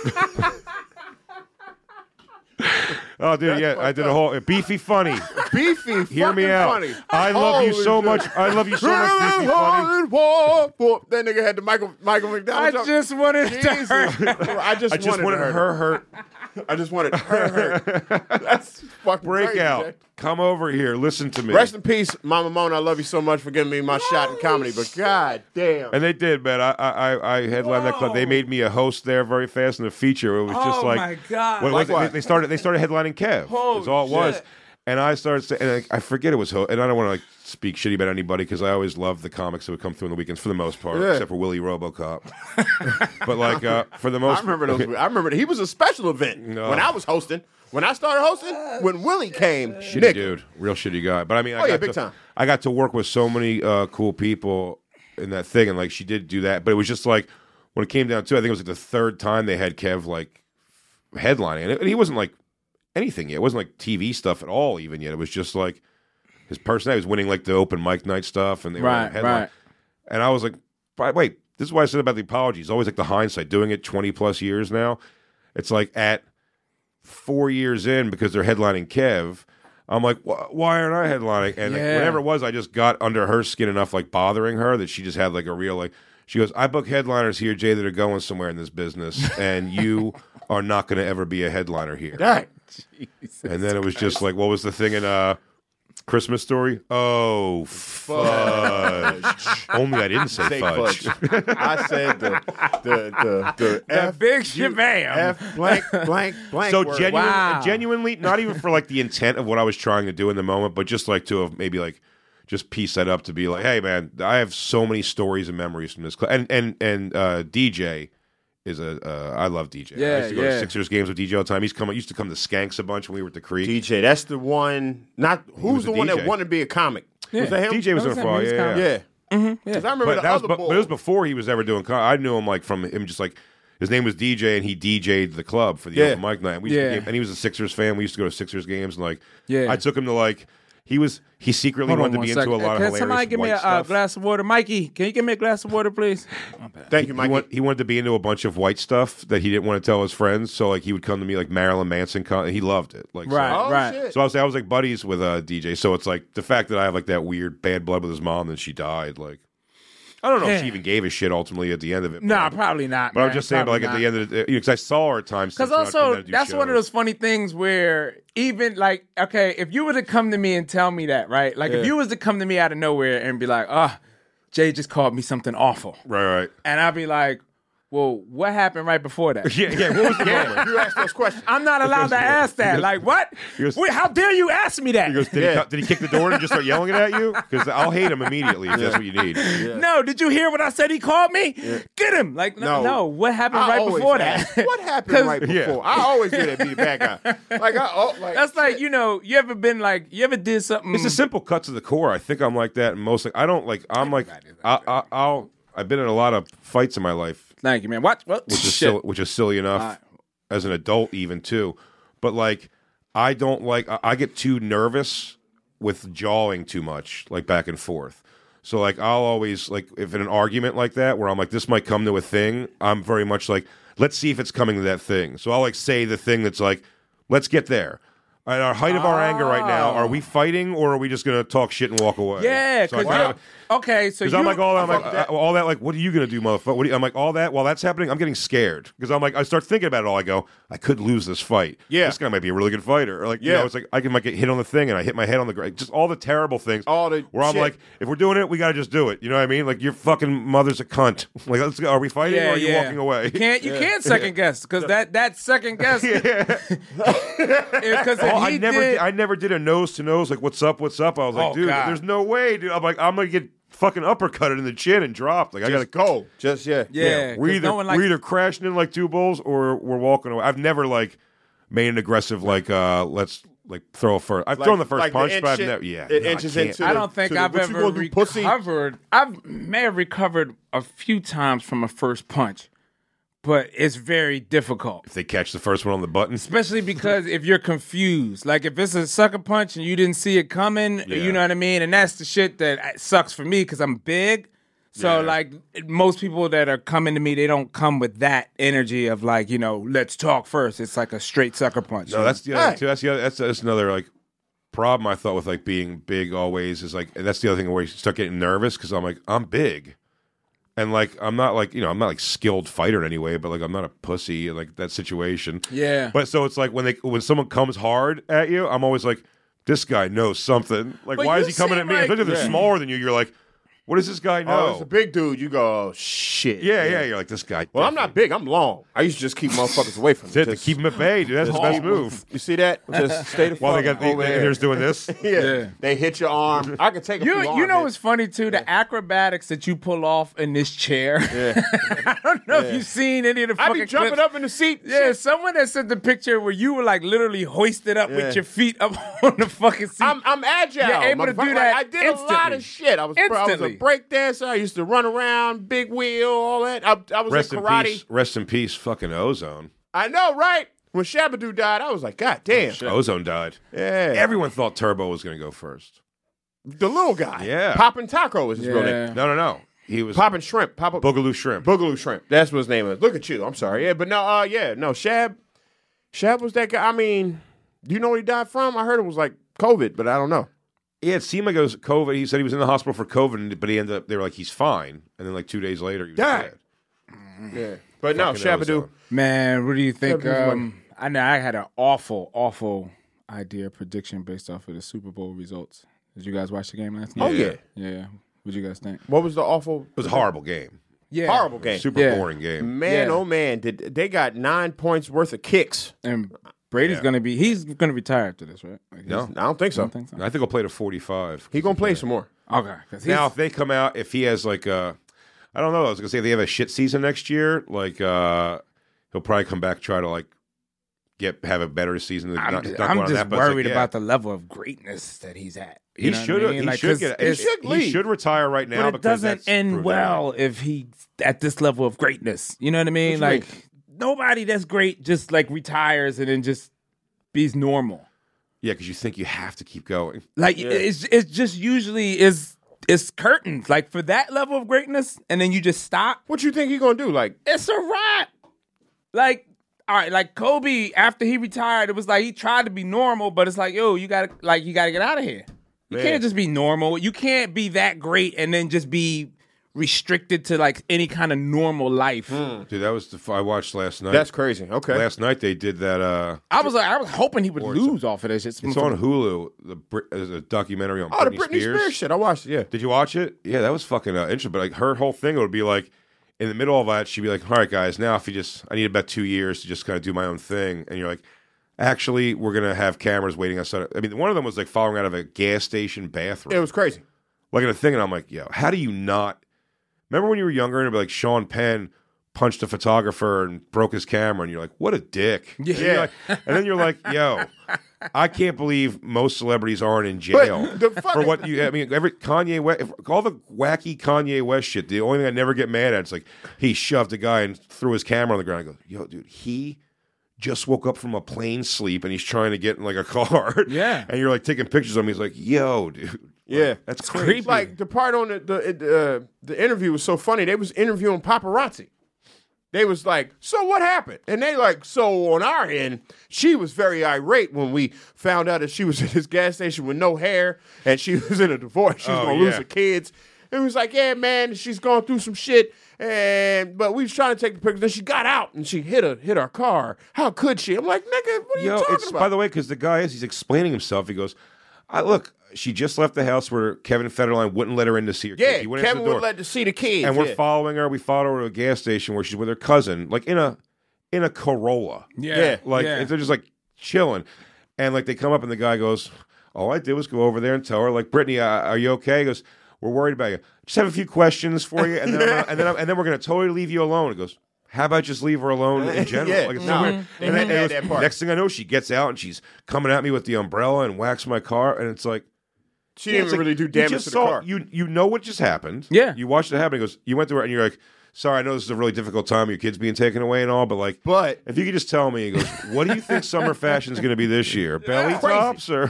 Oh, dude, I did a whole beefy funny. Beefy, hear me out. Funny. I love you so much. I love you so much, beefy funny. That nigga had the Michael McDonald. I just wanted to hurt. I just wanted her hurt. I just wanted her. That's fucking Breakout. crazy, Come over here. Listen to me. Rest in peace, Mama Mona. I love you so much for giving me my shot in comedy. But god damn. And they did, man. I headlined that club. They made me a host there very fast in the feature. It was just like, my God. What was it? They started headlining Kev. That's all it was. And I started saying, and I forget it was, and I don't want to like speak shitty about anybody because I always loved the comics that would come through on the weekends for the most part, except for Willie RoboCop. But like for the most, I remember those. I remember he was a special event when I was hosting. When I started hosting, when Willie came, shitty dude, real shitty guy. But I mean, big time. I got to work with so many cool people in that thing, and like she did do that. But it was just like when it came down to, I think it was like the third time they had Kev like headlining, and he wasn't like anything yet. It wasn't like TV stuff at all even yet. It was just like his personality was winning like the open mic night stuff, and they were headlining. Right. And I was like, wait, this is why I said about the apologies. Always like the hindsight, doing it 20 plus years now. It's like at 4 years in, because they're headlining Kev, I'm like, why aren't I headlining? And like, whenever it was, I just got under her skin enough, like bothering her, that she just had like a real like. She goes, I book headliners here, Jay, that are going somewhere in this business, and you are not going to ever be a headliner here. Right. And then it was just like, what was the thing in Christmas Story? Oh, fudge. Only I didn't say fudge. I said the F big shabam. F blank. So word. genuinely, not even for like the intent of what I was trying to do in the moment, but just like to have maybe like just piece that up to be like, hey man, I have so many stories and memories from this club. And DJ is I love DJ. I used to go to Sixers games with DJ all the time. Used to come to Skanks a bunch when we were at the Creek. DJ, that's the one. Who's the one that wanted to be a comic? Yeah. Was that him? DJ was in the fall. Yeah. Because I remember but it was before he was ever doing comedy. I knew him like from him just like his name was DJ and he DJ'd the club for the open mic night. And he was a Sixers fan. We used to go to Sixers games and like I took him to like he secretly wanted to be into a lot of hilarious somebody give me a glass of water? Mikey, can you give me a glass of water, please? Thank you, Mikey. He wanted to be into a bunch of white stuff that he didn't want to tell his friends. So like he would come to me like Marilyn Manson. And he loved it. Like right. Shit. So I was like buddies with DJ. So it's like the fact that I have like that weird bad blood with his mom and she died. Like I don't know if she even gave a shit ultimately at the end of it. Nah, probably not. But I'm just saying, like at the end of it, because I saw her at times. Because also, that's one of those funny things where even like, okay, if you were to come to me and tell me that, right? Like if you was to come to me out of nowhere and be like, Jay just called me something awful. Right. And I'd be like, well, what happened right before that? Yeah. What was the moment? You asked those questions. I'm not allowed to ask that. Like, what? Wait, how dare you ask me that? He goes, did he kick the door and just start yelling it at you? Because I'll hate him immediately if that's what you need. Yeah. No, did you hear what I said? He called me? Yeah. Get him. Like, no. What happened right before that? What happened right before? Yeah. I always did it be the bad guy. That's like, you ever been like, you ever did something? It's a simple cut to the core. I think I'm like that. And most, like, I don't like, I'm like, I've been in a lot of fights in my life. Thank you, man. What? Which is silly enough as an adult even too. But like I don't like I get too nervous with jawing too much, like back and forth. So like I'll always like if in an argument like that where I'm like this might come to a thing, I'm very much like let's see if it's coming to that thing. So I'll like say the thing that's like let's get there. At our height of our anger right now, are we fighting or are we just going to talk shit and walk away? Yeah, because I'm like all that. Like, what are you going to do, motherfucker? I'm like all that. While that's happening, I'm getting scared because I'm like I start thinking about it all. I go, I could lose this fight. Yeah, this guy might be a really good fighter. Or like, you know, it's like I might get hit on the thing and I hit my head on the ground. Just all the terrible things. Where I'm like, if we're doing it, we got to just do it. You know what I mean? Like your fucking mother's a cunt. Like, let's go. Are we fighting or are you walking away? You can't second guess because that second guess. Because I never did a nose to nose like what's up. I was like, dude, there's no way, dude. I'm like, I'm gonna get fucking uppercutted in the chin and dropped. Like I gotta go. We're either crashing in like two bulls or we're walking away. I've never like made an aggressive like let's like throw a first. I've thrown the first punch, but I've never. I don't think I've ever recovered. I may have recovered a few times from a first punch. But it's very difficult. If they catch the first one on the button. Especially because if you're confused. Like if it's a sucker punch and you didn't see it coming, you know what I mean? And that's the shit that sucks for me because I'm big. So like most people that are coming to me, they don't come with that energy of like, you know, let's talk first. It's like a straight sucker punch. No, that's the other too. That's another like problem I thought with like being big always is like, and that's the other thing where you start getting nervous because I'm like, I'm big. And like I'm not like skilled fighter in any way, but like I'm not a pussy in like that situation. Yeah. But so it's like when someone comes hard at you, I'm always like, this guy knows something. Like, But why is you he coming seem at me? like- Especially if they're Yeah. smaller than you, you're like, what does this guy know? Oh, it's a big dude. You go, oh, shit. yeah. You're like, this guy. Well, I'm not big. I'm long. I used to just keep motherfuckers away from me. To keep him at bay, dude. That's the best move. You see that? Just stay the fuck While they got over there. here's doing this. Yeah. They hit your arm. I could take a few You arm know hits. what's funny too? The acrobatics that you pull off in this chair. I don't know if you've seen any of the I fucking be jumping clips. up in the seat. Yeah, someone that sent the picture where you were like literally hoisted up with your feet up on the fucking seat. I'm agile. You're able to do motherfucker. that I did a lot instantly. of shit. I was a Instantly. break dancer. I used to run around, big wheel, all that. I was Rest in in karate. peace. Rest in peace. Fucking Ozone. I know, right? When Shabba-Doo died, I was like, God damn. Ozone died. Yeah. Everyone thought Turbo was going to go first. The little guy. Yeah. Poppin' Taco was his real name. No. He was Poppin' Shrimp. Boogaloo Shrimp. Boogaloo Shrimp. That's what his name is. Look at you. I'm sorry. Yeah, but no, Shab was that guy. I mean, do you know what he died from? I heard it was like COVID, but I don't know. Yeah, it seemed like it was COVID. He said he was in the hospital for COVID, but he ended up, they were like, he's fine. And then like 2 days later, he was Died. dead. Yeah. But no, Fucking Shabba-Doo. Ozone. Man, what do you think? Yeah, this is I know I had an awful idea prediction based off of the Super Bowl results. Did you guys watch the game last night? Oh, yeah. Yeah. What'd you guys think? What was the awful? It was a horrible game. Yeah. Horrible game. Super boring game. Man, Yeah. oh man, they got 9 points worth of kicks. And Brady's he's gonna retire after this, right? Like, No. I don't think so. I don't think so. I think he'll play to 45. He gonna play some more. Okay. 'cause he's- Now, if they come out, if he has like a, I don't know, I was going to say if they have a shit season next year, like he'll probably come back, try to like have a better season. Than I'm not just, go I'm on just that, but it's worried like, about the level of greatness that he's at. He You know should. what I mean? He Like, should 'cause get. it's- He should retire right now. But it because doesn't that's end proven well if he's at this level of greatness. You know what I mean? What you Like nobody that's great just like retires and then just be normal. Yeah, because you think you have to keep going. Like it's just usually it's curtains. Like for that level of greatness, and then you just stop. What you think he gonna do? Like, It's a wrap. Like, all right, like Kobe after he retired, it was like he tried to be normal, but it's like, yo, you gotta get out of here. You can't just be normal. You can't be that great and then just be restricted to like any kind of normal life. Dude, that was I watched last night. that's crazy. Okay. Last night they did that. I was hoping he would lose off of this. It's on Hulu. There's a documentary on the Britney Britney Spears shit. I watched it. Yeah. Did you watch it? Yeah, that was fucking interesting. But like her whole thing would be like, in the middle of that, she'd be like, "All right, guys, now if I need about 2 years to just kind of do my own thing," and you're like, "Actually, we're gonna have cameras waiting outside." I mean, one of them was like following out of a gas station bathroom, It was crazy. like in a thing, and I'm like, "Yo, how do you not?" Remember when you were younger and it'd be like Sean Penn punched a photographer and broke his camera, and you're like, "What a dick!" Yeah. And then you're like, "Yo, I can't believe most celebrities aren't in jail the for fucking- what you." I mean, every Kanye West, all the wacky Kanye West shit. The only thing I never get mad at is like he shoved a guy and threw his camera on the ground. I go, "Yo, dude, he just woke up from a plane sleep and he's trying to get in like a car." Yeah. And you're like taking pictures of him. He's like, "Yo, dude." Yeah. Like, that's crazy. Like the part on the interview was so funny. They was interviewing paparazzi. They was like, "So what happened?" And they like, "So on our end, she was very irate when we found out that she was at this gas station with no hair and she was in a divorce. She was Oh, gonna lose yeah. her kids." And it was like, "Yeah, man, she's going through some shit." But we was trying to take the pictures. Then she got out and she hit our car. How could she? I'm like, "Nigga, what are you talking about?" By the way, because the guy he's explaining himself. He goes, look, she just left the house where Kevin Federline wouldn't let her in to see her yeah, kids. He wouldn't answer Kevin the door. would let to see the kids. And we're yeah. following her. We followed her to a gas station where she's with her cousin, like in a Corolla. Yeah. Like yeah. they're just like chilling. And like they come up and the guy goes, "All I did was go over there and tell her, like, Brittany, are you okay?" He goes, "We're worried about you. Just have a few questions for you, and then we're gonna totally leave you alone." He goes, "How about just leave her alone in general?" Yeah, Like, it's no, so weird. they And had then that part. next thing I know, she gets out and she's coming at me with the umbrella and whacks my car, and it's like. She didn't It's like, really do you damage just to the saw- car. You know what just happened. Yeah. You watched it happen. He goes, you went to her and you're like, "Sorry, I know this is a really difficult time. Your kid's being taken away and all, but like, But- if you could just tell me," he goes, "What do you think summer fashion is going to be this year? Belly Crazy. tops or?"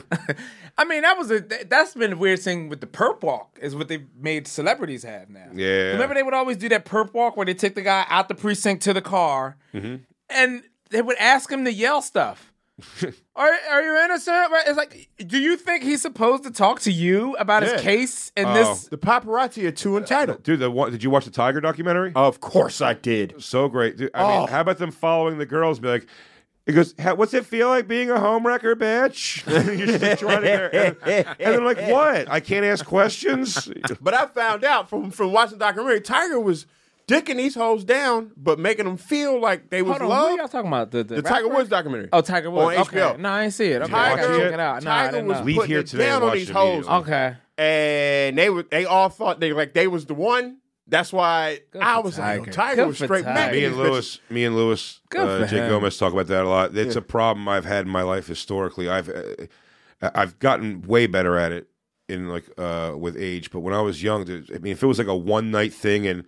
I mean, that's been a weird thing with the perp walk is what they've made celebrities have now. Yeah. Remember they would always do that perp walk where they take the guy out the precinct to the car Mm-hmm. and they would ask him to yell stuff. Are you innocent? Right? It's like, do you think he's supposed to talk to you about his case in this? The paparazzi are too entitled. Dude, did you watch the Tiger documentary? Of course I did. So great. Dude, I mean, how about them following the girls and be like, he goes, what's it feel like being a homewrecker, bitch? You're just trying to and they're like, what? I can't ask questions? But I found out from watching the documentary, Tiger was dicking these hoes down, but making them feel like they was Hold on, who loved. y'all talking about? The Tiger rapper? Woods documentary. Oh, Tiger Woods. On Okay. HBO. No, I ain't see it. Okay, Tiger- I gotta check it out. No, I Tiger didn't was know. Leave putting here it today down and on watch these it hoes. immediately. Okay. And they all thought they was the one. That's why I was like, Tiger was straight Tiger. macking Me and Lewis, Good for Jake him. Gomez talk about that a lot. It's a problem I've had in my life historically. I've gotten way better at it in with age. But when I was young, I mean, if it was like a one night thing in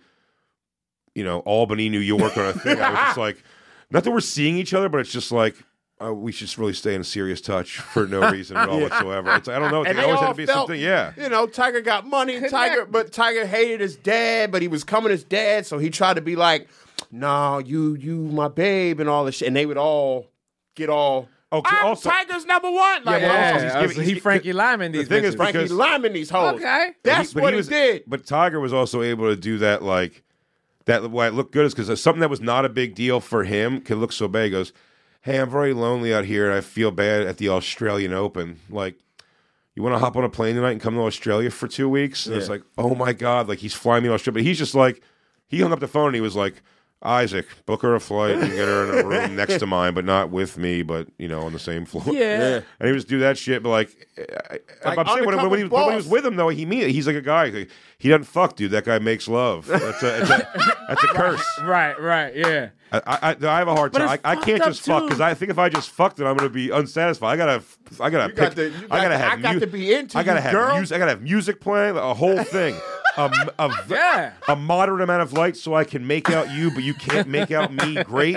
Albany, New York, or a thing, I was just like, not that we're seeing each other, but it's just like. We should really stay in serious touch for no reason at all whatsoever. It's I don't know. And It they always all had to be felt, something. Yeah. Tiger got money. But Tiger hated his dad, but he was coming his dad, so he tried to be like, "No, you my babe," and all this shit. And they would all get all. Also, Tiger's number one. Like, He Frankie Lyman these thing is, bitches. Frankie because- Lyman these hoes. Okay. That's what he did. But Tiger was also able to do that, that. Why it looked good is because something that was not a big deal for him can look so bad. He goes, "Hey, I'm very lonely out here, and I feel bad at the Australian Open. Like, you want to hop on a plane tonight and come to Australia for 2 weeks?" And it's like, oh my God, like he's flying me to Australia. But he's just like, he hung up the phone and he was like, "Isaac, book her a flight and get her in a room next to mine, but not with me, but on the same floor." Yeah. And he would just do that shit, but I'm saying when he was with him though, he's like a guy. He doesn't fuck, dude. That guy makes love. That's a curse. Right, yeah. I have a hard But time. it's I can't fucked just up, fuck too. because I think if I just fucked it, I'm going to be unsatisfied. I gotta got to be into I gotta you, have girl. music. I gotta have music playing, a whole thing. Yeah. A moderate amount of light so I can make out you, but you can't make out me great.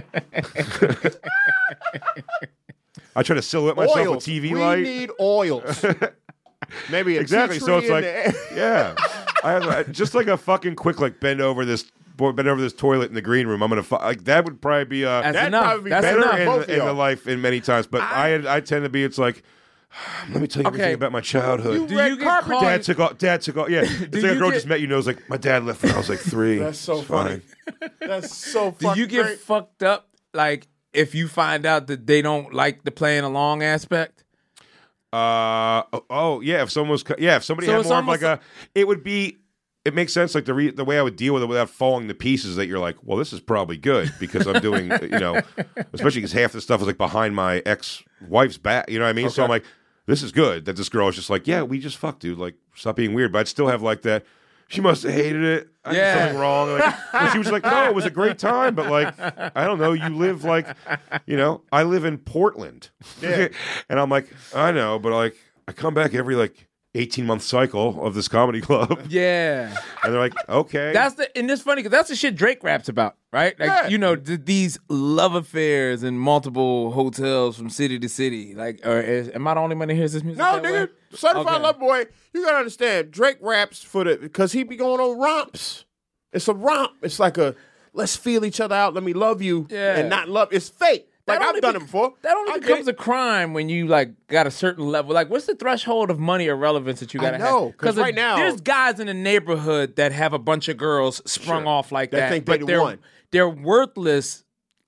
I try to silhouette myself with Oils. TV we light. need oils. Maybe a Exactly. tea So tree it's in like, the- yeah, I have just like a fucking quick bend over this toilet in the green room. I'm gonna that would probably be That's That'd enough. probably be That's better enough. both of in the y'all. life in many times. But I tend to be. It's like, let me tell you everything about my childhood. Do you get caught? Dad took off. Yeah, it's like a you girl get- just met you. Knows like my dad left when I was like 3. That's so It's funny. fine. That's so Do fucking you get great. fucked up if you find out that they don't like the playing along aspect? Yeah. If somebody So had it's more of almost like it would be. It makes sense, like the way I would deal with it without falling to pieces. That you're like, well, this is probably good because I'm doing, especially because half the stuff is like behind my ex-wife's back. You know what I mean? So I'm like, this is good. That this girl is just like, yeah, we just fucked, dude. Like, stop being weird. But I'd still have like that. She must have hated it. I did something wrong. Like, and she was like, no, it was a great time. But like, I don't know. You live like, I live in Portland. Yeah. And I'm like, I know, but like, I come back every 18-month cycle of this comedy club. Yeah. And they're like, okay. And it's funny because that's the shit Drake raps about, right? Like, these love affairs in multiple hotels from city to city. Like, am I the only one that hears this music? No, that nigga. way? Certified Okay. Love Boy, you gotta understand, Drake raps because he be going on romps. It's a romp. It's like let's feel each other out, let me love you, and not love. It's fake. Like, I've done it before. That only becomes a crime when you got a certain level. Like, what's the threshold of money or relevance that you gotta have? I know, 'cause right now there's guys in the neighborhood that have a bunch of girls sprung off like They that, think they but the one. they're worthless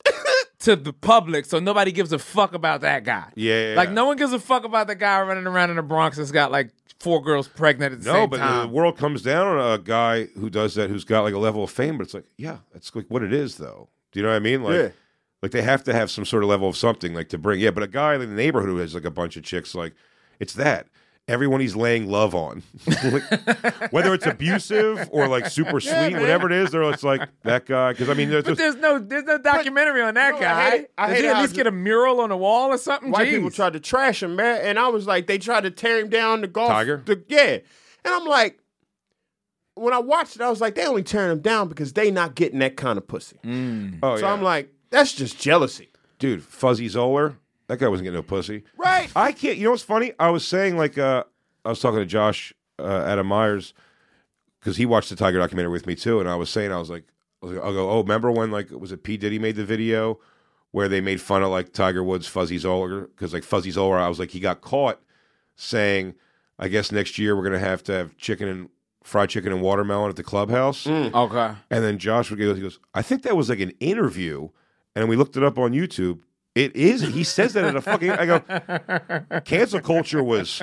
to the public, so nobody gives a fuck about that guy. Yeah. Like, no one gives a fuck about the guy running around in the Bronx that's got 4 girls pregnant at the same but time. the world comes down on a guy who does that, who's got a level of fame, but it's like, yeah, that's like what it is, though. Do you know what I mean? Like they have to have some sort of level of something to bring. Yeah, but a guy in the neighborhood who has a bunch of chicks, it's that. Everyone he's laying love on. Whether it's abusive or super sweet, whatever it is, it's like that guy. Because I mean, But there's no documentary on that guy. I Does hate he at how least get a mural on the wall or something? White Jeez. people tried to trash him, man. And I was like, they tried to tear him down, the golf. Tiger? Yeah. And I'm like, when I watched it, I was like, they only tearing him down because they not getting that kind of pussy. Oh, So yeah. I'm like, that's just jealousy. Dude, Fuzzy Zoller, that guy wasn't getting no pussy. Right. I can't. You know what's funny? I was saying I was talking to Josh Adam Myers because he watched the Tiger documentary with me too, and I was saying I'll go, oh, remember when was it P Diddy made the video where they made fun of like Tiger Woods' Fuzzy Zoller because like Fuzzy Zoller, I was like, he got caught saying, I guess next year we're gonna have to have fried chicken and watermelon at the clubhouse. Okay. And then Josh he goes, I think that was like an interview, and we looked it up on YouTube. It is. He says that at a fucking. I go. Cancel culture was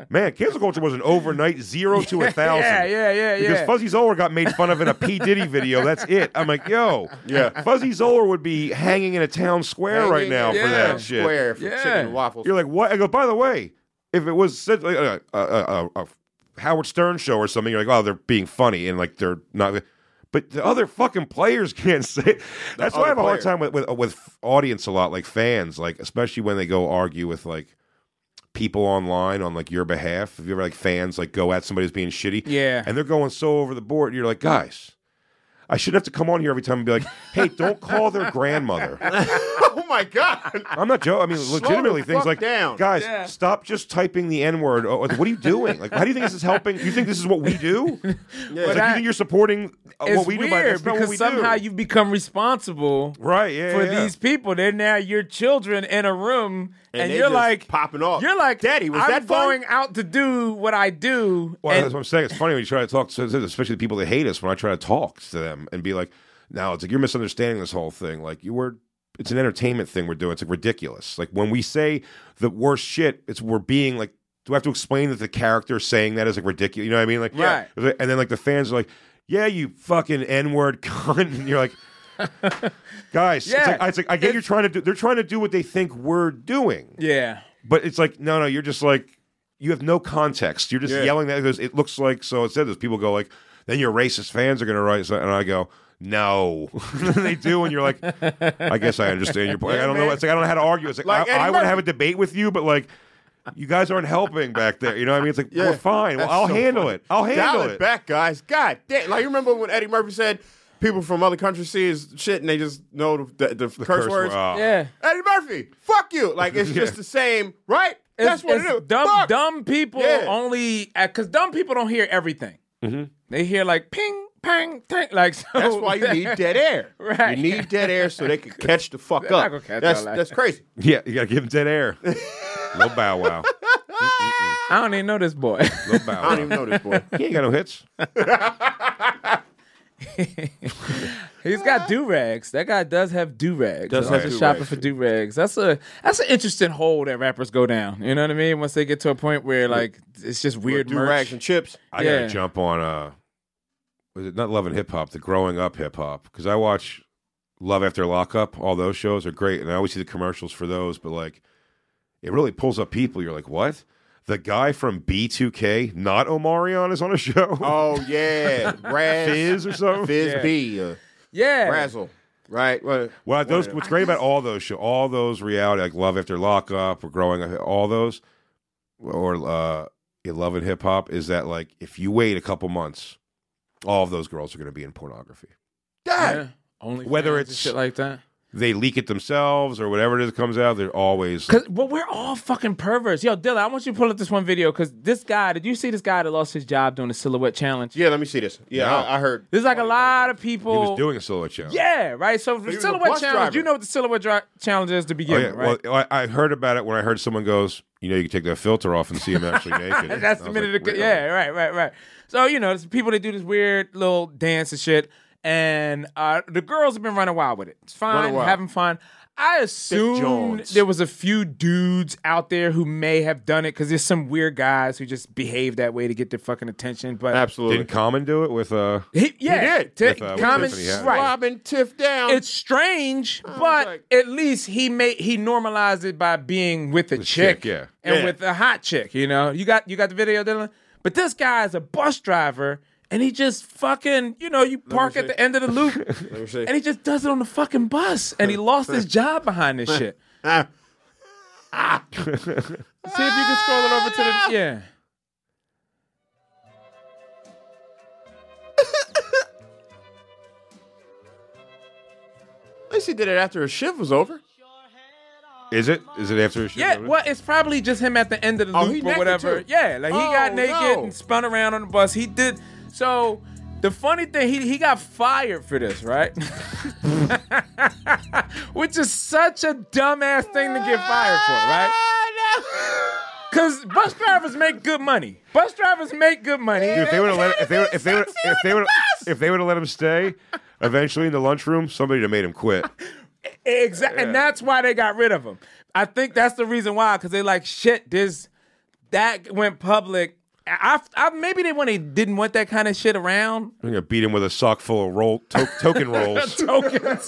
an overnight 0 to 1,000. Yeah. Because Fuzzy Zoller got made fun of in a P Diddy video. That's it. I'm like, yo, Fuzzy Zoller would be hanging in a town square right now for that shit. Square for chicken and waffles. You're like, what? I go. By the way, if it was such like a Howard Stern show or something, you're like, oh, they're being funny and like they're not. But the other fucking players can't say it. That's why I have a hard time with audience a lot, like fans, like especially when they go argue with like people online on like your behalf. If you ever like fans like go at somebody who's being shitty, and they're going so over the board, you're like, guys, I shouldn't have to come on here every time and be like, hey, don't call their grandmother. Oh my God. I'm not joking. I mean, legitimately, things like, down. Guys, stop just typing the N-word. What are you doing? Like, how do you think this is helping? You think this is what we do? But you think you're supporting what we do by that's not what we do. Because somehow you've become responsible for these people. They're now your children in a room, and you're like popping off. You're like, Daddy, was I'm that fun? going out to do what I do. Well, that's what I'm saying. It's funny when you try to talk to, especially the people that hate us, when I try to talk to them and be like, no, it's like you're misunderstanding this whole thing. Like it's an entertainment thing we're doing. It's like ridiculous. Like when we say the worst shit, we're being like, do I have to explain that the character saying that is like ridiculous? You know what I mean? Like, right. And then like the fans are like, yeah, you fucking N-word cunt. And you're like, guys, it's like I get you're trying to do. They're trying to do what they think we're doing. Yeah. But it's like, no, you're just like, you have no context. You're just yelling that because it looks like, so it said this. People go like, then your racist fans are going to write, and I go, no. They do, and you're like, I guess I understand your point. I don't know. It's like, I don't know how to argue. It's like I want to have a debate with you, but like, you guys aren't helping back there. You know what I mean? It's like, we're fine. Well, I'll handle it. I'll handle it. Back, guys. God damn. Like, you remember when Eddie Murphy said, people from other countries see his shit and they just know the curse words? Yeah. Eddie Murphy, fuck you. Like, it's just the same, right? That's what it is. Dumb people only, because dumb people don't hear everything. Mm-hmm. They hear like ping, pang, tang. Like, so that's why you need dead air. Right. You need dead air so they can catch the fuck up. That's crazy. Yeah, you got to give them dead air. Lil Bow Wow. I don't even know this boy. Lil Bow Wow. I don't even know this boy. He ain't got no hits. He's got do-rags. That guy does have do-rags. Does have do-rags. Shopping for do-rags. That's an interesting hole that rappers go down. You know what I mean? Once they get to a point where like it's just weird merch. Do-rags and chips. I gotta jump on was it not Love and Hip Hop, the Growing Up Hip Hop, because I watch Love After Lockup. All those shows are great, and I always see the commercials for those. But like, it really pulls up people. You're like, what? The guy from B2K, not Omarion, is on a show. Oh yeah, Fizz or something. Fizz B. Razzle. Right. Well, what's great about all those shows, all those reality, like Love After Lockup or Growing Up, all those, or Love and Hip Hop, is that like if you wait a couple months, all of those girls are going to be in pornography. Yeah. Only whether it's shit like that. They leak it themselves or whatever it is that comes out, they're always... Well, we're all fucking perverts. Yo, Dylan, I want you to pull up this one video because this guy, did you see this guy that lost his job doing the silhouette challenge? Yeah, let me see this. Yeah, no. I heard. There's like a lot of people... He was doing a silhouette challenge. Yeah, right? So the silhouette challenge, you know what the silhouette challenge is to begin with, right? Well, I heard about it when I heard someone goes, you can take that filter off and see him actually naked. That's the minute... Yeah, right. So, there's people that do this weird little dance and shit, and the girls have been running wild with it. It's fine, having fun. I assume there was a few dudes out there who may have done it because there's some weird guys who just behave that way to get their fucking attention. But absolutely, didn't Common do it with? He did. Common, Robin Tiff down. It's strange, but at least he normalized it by being with a chick, and with a hot chick. You got the video, Dylan. But this guy is a bus driver. And he just fucking, you park at the end of the loop, and he just does it on the fucking bus. And he lost his job behind this shit. See if you can scroll it over to the, yeah. At least he did it after his shift was over. Is it? Is it after his shift? Yeah, well, it's probably just him at the end of the loop or whatever. Too. Yeah, like he got naked and spun around on the bus. He did... So, The funny thing, he got fired for this, right? Which is such a dumbass thing to get fired for, right? Because bus drivers make good money. Dude, if they would have let him stay, eventually in the lunchroom, somebody would have made him quit. Exactly, and that's why they got rid of him. I think that's the reason why, because they're like, shit, that went public. Maybe they didn't want that kind of shit around. I'm gonna beat him with a sock full of token rolls. Tokens.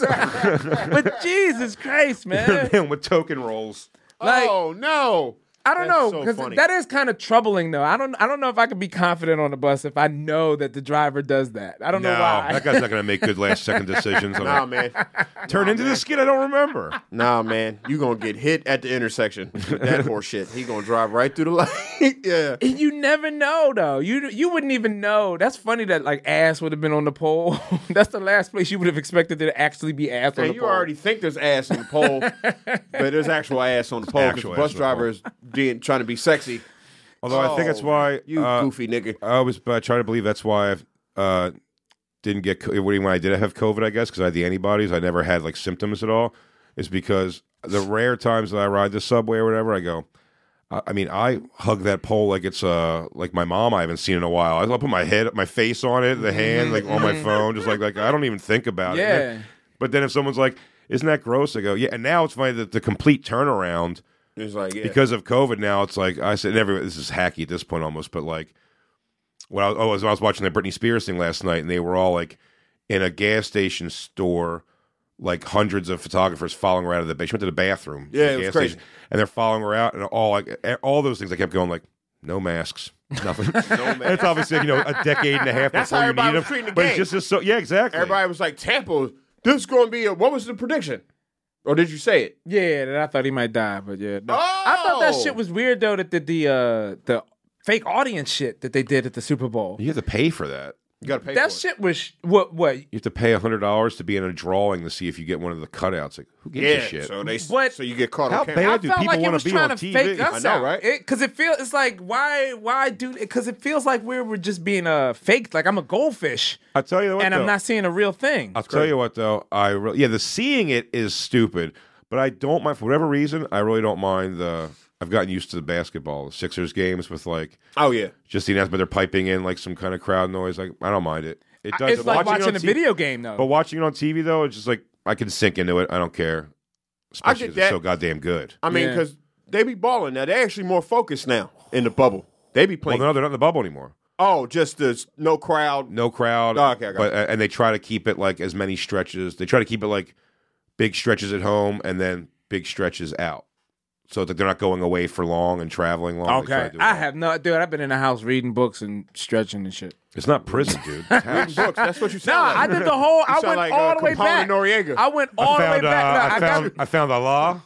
But Jesus Christ, man. Him with token rolls. Like, oh no. I don't know, so because funny. that is kind of troubling, though. I don't know if I could be confident on the bus if I know that the driver does that. I don't know why. That guy's not going to make good last-second decisions. Nah, man. Turn into the skid I don't remember. Nah, man. You going to get hit at the intersection with that horse shit. He going to drive right through the light. Yeah. And you never know, though. You wouldn't even know. That's funny that, like, ass would have been on the pole. That's the last place you would have expected there to actually be ass on the You pole. already think there's ass on the pole, but there's actual ass on the pole because the Actual bus ass on the driver is trying to be sexy. Although I think that's why You goofy nigga. I try to believe that's why I didn't get when I did have COVID. I guess because I had the antibodies, I never had like symptoms at all. Is because the rare times that I ride the subway or whatever, I go. I mean, I hug that pole like it's like my mom I haven't seen in a while. I'll put my face on it, the hand like on my phone, just like I don't even think about it. Yeah. But then if someone's like, "Isn't that gross?" I go, "Yeah." And now it's funny that the complete turnaround. It's like, yeah. Because of COVID now, it's like I said, this is hacky at this point almost, but like when I was watching the Britney Spears thing last night, and they were all like in a gas station store, like hundreds of photographers following her out of the. She went to the bathroom. Yeah, the it was gas crazy. station, and they're following her out, and all those things. I kept going like, no masks, nothing. And it's obviously a decade and a half That's before how you need everybody them. was treating the But game. it's just so exactly. Everybody was like, Tampa, this is going to be what was the prediction? Or did you say it? Yeah, that I thought he might die, but yeah. No. I thought that shit was weird though. That the fake audience shit that they did at the Super Bowl. You have to pay for that. You got to pay That for shit was what? You have to pay $100 to be in a drawing to see if you get one of the cutouts. Like, who gives a shit? So you get caught How on camera. bad I do felt people like it want was to be trying on to TV? fake us I know, out, right? Because it's like why do it? Because it feels like we were just being faked. Like I'm a goldfish, I'll tell you what, and though. I'm not seeing a real thing. I'll tell you what, though. The seeing it is stupid, but I don't mind, for whatever reason, I really don't mind I've gotten used to the basketball, the Sixers games with like, Oh, yeah. just the announcement, they're piping in like some kind of crowd noise. Like, I don't mind it. It does. It's like watching it a on video game though. But watching it on TV, though, it's just like, I can sink into it. I don't care. Especially get because it's that. so goddamn good. I mean, Yeah. because they be balling now. They're actually more focused now in the bubble. They be Well, playing. no, they're not in the bubble anymore. Oh, just the no crowd. No crowd. Oh, okay, I got but you. and they try to keep it like as many stretches. They try to keep it like big stretches at home and then big stretches out, so that they're not going away for long and traveling long. They try Okay, to do it I all. have no, dude. I've been in the house reading books and stretching and shit. It's not prison, dude. Reading books. That's what you No, sound like. I did the whole. You I sound went like, all the way Capone back. Noriega. I went all the way back. Look, I found the law.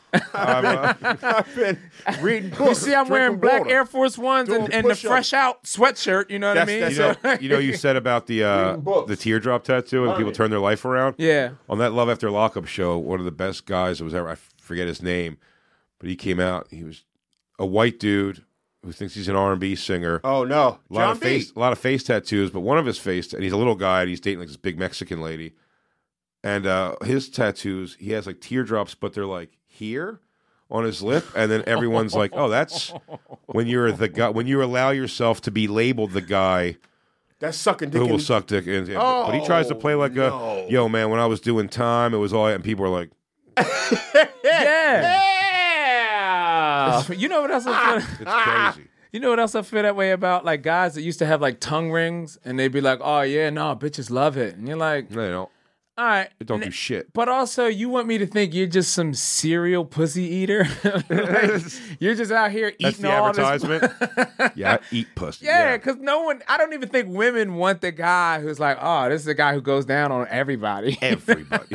I've been reading books. You see, I'm wearing drinking black water. Air Force Ones Doing and the push-ups. fresh out sweatshirt. You know what I mean? That's- You said about books. the teardrop tattoo and people turn their life around. Yeah. On that Love After Lockup show, one of the best guys that was ever, I forget his name, but he came out. He was a white dude who thinks he's an R&B singer. Oh no, A lot of face tattoos, but one of his face, and he's a little guy, and he's dating like this big Mexican lady. And his tattoos, he has like teardrops, but they're like here on his lip, and then everyone's like, "Oh, that's when you're the guy. When you allow yourself to be labeled the guy That's sucking dick. who will in- suck dick." And, but he tries to play like no. yo, man. When I was doing time, it was all, and people were like, Yeah. Yeah. You know what else? I feel, "It's crazy." you know what else I feel that way about? Like guys that used to have like tongue rings, and they'd be like, "Oh yeah, no, bitches love it," and you're like, No, they don't. "All right." They don't do shit. But also, you want me to think you're just some serial pussy eater? Like, you're just out here eating That's the all advertisement. Yeah, I eat pussy. Yeah, because no one, I don't even think women want the guy who's like, oh, this is the guy who goes down on everybody. Everybody.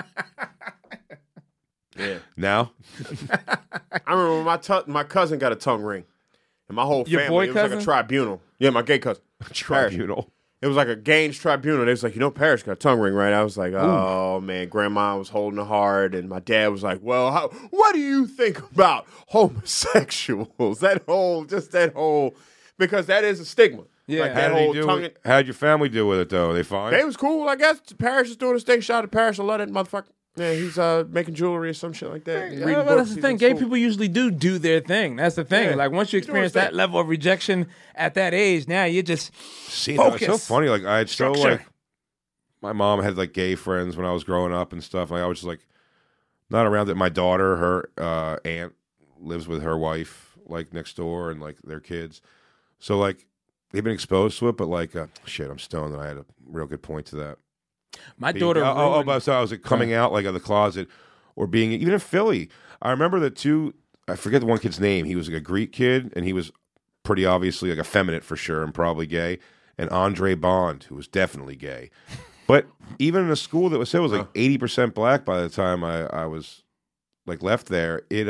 Yeah. Now, I remember when my cousin got a tongue ring, and my whole Your family. boy It was like cousin? a tribunal. Yeah, my gay cousin. tribunal. It was like a Gaines tribunal. They was like, Paris got a tongue ring, right? I was like, oh, man. Grandma was holding it hard, and my dad was like, well, what do you think about homosexuals? That whole, because that is a stigma. Yeah. Like that whole tongue. How'd your family do with it though? They fine? They was cool, I guess. Paris is doing his thing. Shout out to Paris. I love that motherfucker. Yeah, he's making jewelry or some shit like that. Well, that's the thing. Gay people usually do their thing. That's the thing. Yeah. Like once you experience that level of rejection at that age, now you just focus. It's so funny. Like I had so like my mom had like gay friends when I was growing up and stuff. Like I was just like not around it. My daughter, her aunt lives with her wife like next door and like their kids. So like they've been exposed to it, but like shit, I'm stoned and I had a real good point to that. My daughter. So I was like, coming out like of the closet, or being even in Philly. I remember the two. I forget the one kid's name. He was like a Greek kid, and he was pretty obviously like effeminate for sure, and probably gay. And Andre Bond, who was definitely gay. But even in a school that was like 80% black by the time I was like left there, they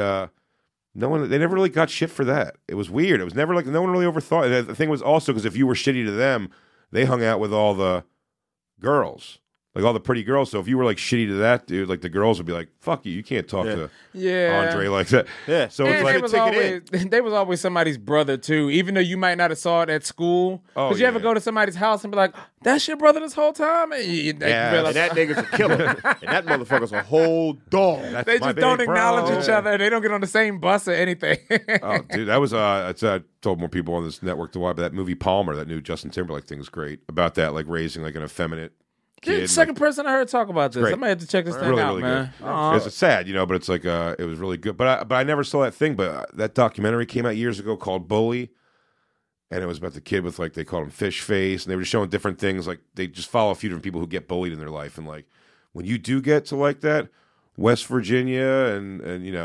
never really got shit for that. It was weird. It was never like no one really overthought. And the thing was also because if you were shitty to them, they hung out with all the girls. Like all the pretty girls. So if you were like shitty to that dude, like the girls would be like, "Fuck you, you can't talk to Andre like that." Yeah. So it's like they was always somebody's brother too, even though you might not have saw it at school. Because you ever go to somebody's house and be like, "That's your brother this whole time?" And and that nigga's a killer, and that motherfucker's a whole dog. They just don't acknowledge each other. They don't get on the same bus or anything. Oh, dude, that was I told more people on this network to watch that movie Palmer, that new Justin Timberlake thing is great about that, like raising like an effeminate. You're the second person I heard talk about this. I might have to check this thing out, really man. It's sad, but it's like it was really good. But I never saw that thing. But that documentary came out years ago called Bully, and it was about the kid with like they called him Fish Face, and they were just showing different things. Like they just follow a few different people who get bullied in their life, and like when you do get to like that, West Virginia and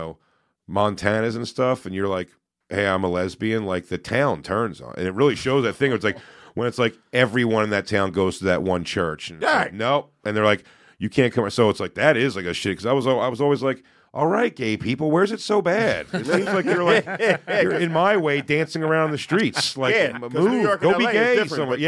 Montana's and stuff, and you're like, hey, I'm a lesbian. Like the town turns on, and it really shows that thing. Where it's like. When it's like everyone in that town goes to that one church, and like, nope, and they're like, you can't come. So it's like that is like a shit. Because I was always like, all right, gay people, where's it so bad? It seems like you're like you're in my way dancing around the streets, like move, go be gay.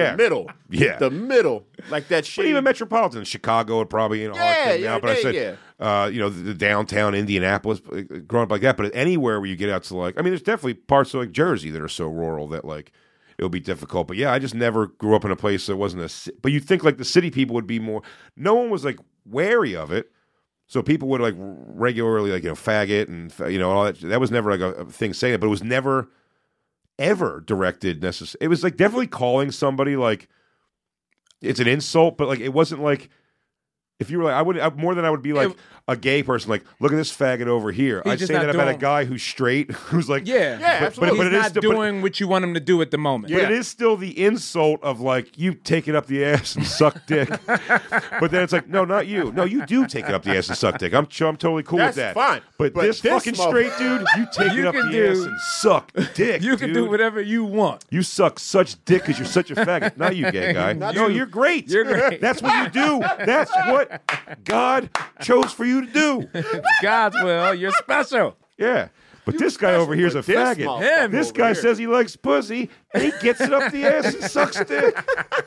The middle, like that shit. But even metropolitan, Chicago would probably hard now. But I said, the downtown Indianapolis, growing up like that. But anywhere where you get out to like, I mean, there's definitely parts of like Jersey that are so rural that like. It'll be difficult. But yeah, I just never grew up in a place that wasn't but you'd think like the city people would be more, no one was like wary of it. So people would like regularly like, faggot and, all that. That was never like a thing saying it, but it was never ever directed necessarily. It was like definitely calling somebody like, it's an insult, but like, it wasn't like, if you were like, I would be like a gay person, like, look at this faggot over here. I'd say that about a guy who's straight, who's like, absolutely. But he's not doing what you want him to do at the moment. But it is still the insult of like, you take it up the ass and suck dick. But then it's like, no, not you. No, you do take it up the ass and suck dick. I'm totally cool with that. That's fine. But this fucking straight dude, you take it up the ass and suck dick. You can do whatever you want. You suck such dick because you're such a faggot. Not you, gay guy. No, you're great. You're great. That's what you do. That's what God chose for you to do. It's God's will. You're special. Yeah. But this guy over here is a faggot. This guy says he likes pussy, and he gets it up the ass and sucks dick.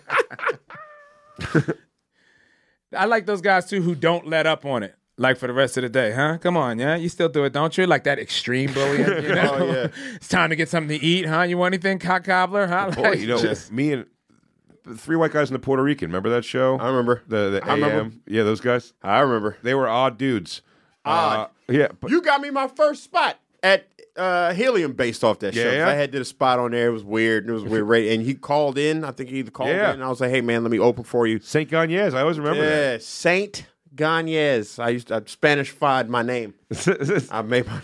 I like those guys, too, who don't let up on it. Like for the rest of the day, huh? Come on, yeah? You still do it, don't you? Like that extreme bullying, Oh, yeah. It's time to get something to eat, huh? You want anything, cock cobbler, huh? Boy, me and... The Three White Guys in the Puerto Rican. Remember that show? I remember. The AM. Remember. Yeah, those guys. I remember. They were odd dudes. Odd. Yeah. But you got me my first spot at Helium based off that show. I had did a spot on there. It was weird. It was weird. And he called in. I think he either called in. And I was like, hey, man, let me open for you. Saint Gagnez. I always remember that. Yeah, Saint Gagnez. I Spanish-fied my name. I made my name.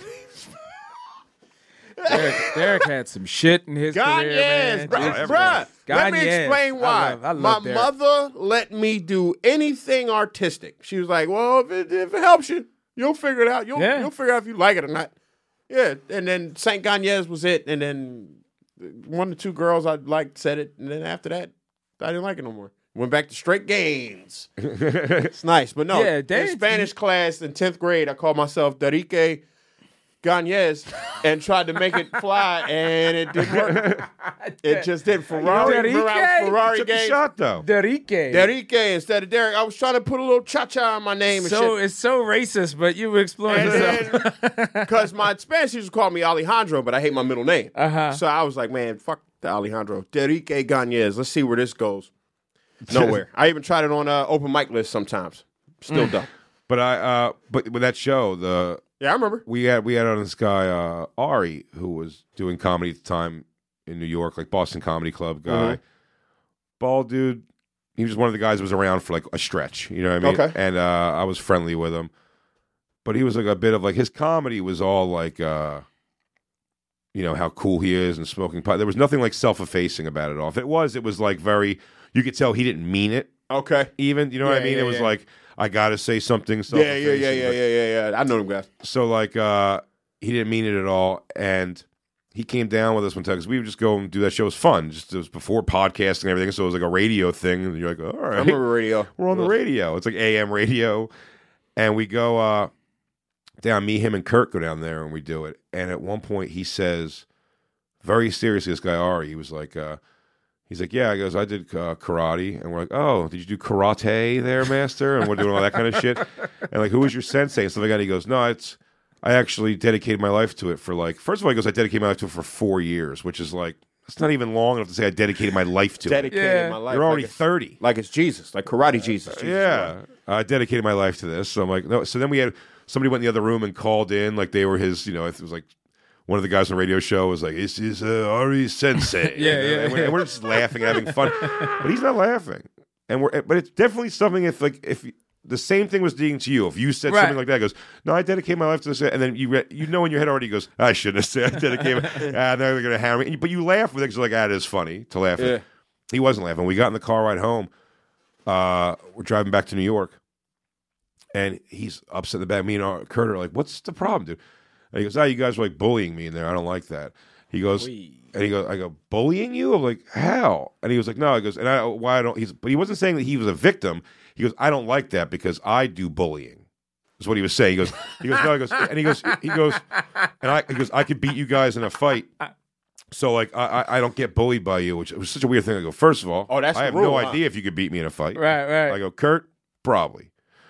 Derek had some shit in his career, man. Bruh. Let me explain why. I love my mother let me do anything artistic. She was like, well, if it helps you, you'll figure it out. You'll figure out if you like it or not. Yeah, and then Saint Gagnez was it, and then one or two girls I liked said it, and then after that, I didn't like it no more. Went back to straight gains. It's nice, but no. In Spanish class in 10th grade, I called myself Darique Gagnez and tried to make it fly, and it didn't work. It just did. Ferrari took a shot though. Derike instead of Derek. I was trying to put a little cha-cha on my name and so shit. it's so racist, but you were exploring yourself. Because my Spanish teachers called me Alejandro, but I hate my middle name. So I was like, man, fuck the Alejandro. Derike Gagnez. Let's see where this goes. Nowhere. I even tried it on open mic list sometimes. Still dumb. But but with that show, yeah, I remember. We had on this guy Ari, who was doing comedy at the time in New York, like Boston Comedy Club guy. Bald dude. He was one of the guys who was around for like a stretch. You know what I mean? Okay. And I was friendly with him. But he was like a bit of like, his comedy was all like, how cool he is and smoking pot. There was nothing like self-effacing about it all. If it was like very, you could tell he didn't mean it. Okay. Even, you know what I mean? It was like, I got to say something self-effacing. Yeah. I know them guys. So like, he didn't mean it at all. And he came down with us one time because we would just go and do that show. It was fun. It was before podcasting and everything. So it was like a radio thing. And you're like, all right. I remember radio. We're on the radio. It's like AM radio. And we go down, me, him, and Kurt go down there and we do it. And at one point he says, very seriously, this guy Ari, he was like, he's like, yeah, he goes, I did karate. And we're like, oh, did you do karate there, master? And we're doing all that kind of shit. And like, who was your sensei? And stuff like that. He goes, no, I actually dedicated my life to it for like, first of all, he goes, I dedicated my life to it for 4 years, which is like, it's not even long enough to say I dedicated my life to it. Dedicated my life. You're already 30. Like it's Jesus, like karate Jesus. Yeah. I dedicated my life to this. So I'm like, no. So then we had, somebody went in the other room and called in, like they were his, it was like, one of the guys on the radio show was like, this is Ari Sensei. And we're just laughing and having fun. But he's not laughing. But it's definitely something if the same thing was done to you. If you said something like that, goes, no, I dedicate my life to this. And then you know in your head already goes, I shouldn't have said I dedicate they're going to hammer me. But you laugh with it because you're like, it is funny to laugh at. He wasn't laughing. We got in the car ride home. We're driving back to New York. And he's upset in the back. Me and Kurt are like, what's the problem, dude? And he goes, you guys are like bullying me in there. I don't like that. He goes, I go, bullying you? I'm like, how? And he was like, no. He goes, but he wasn't saying that he was a victim. He goes, I don't like that because I do bullying. That's what he was saying. He goes, I could beat you guys in a fight. So like, I don't get bullied by you, which was such a weird thing. I go, first of all, I have no idea if you could beat me in a fight. Right. I go, Kurt, probably.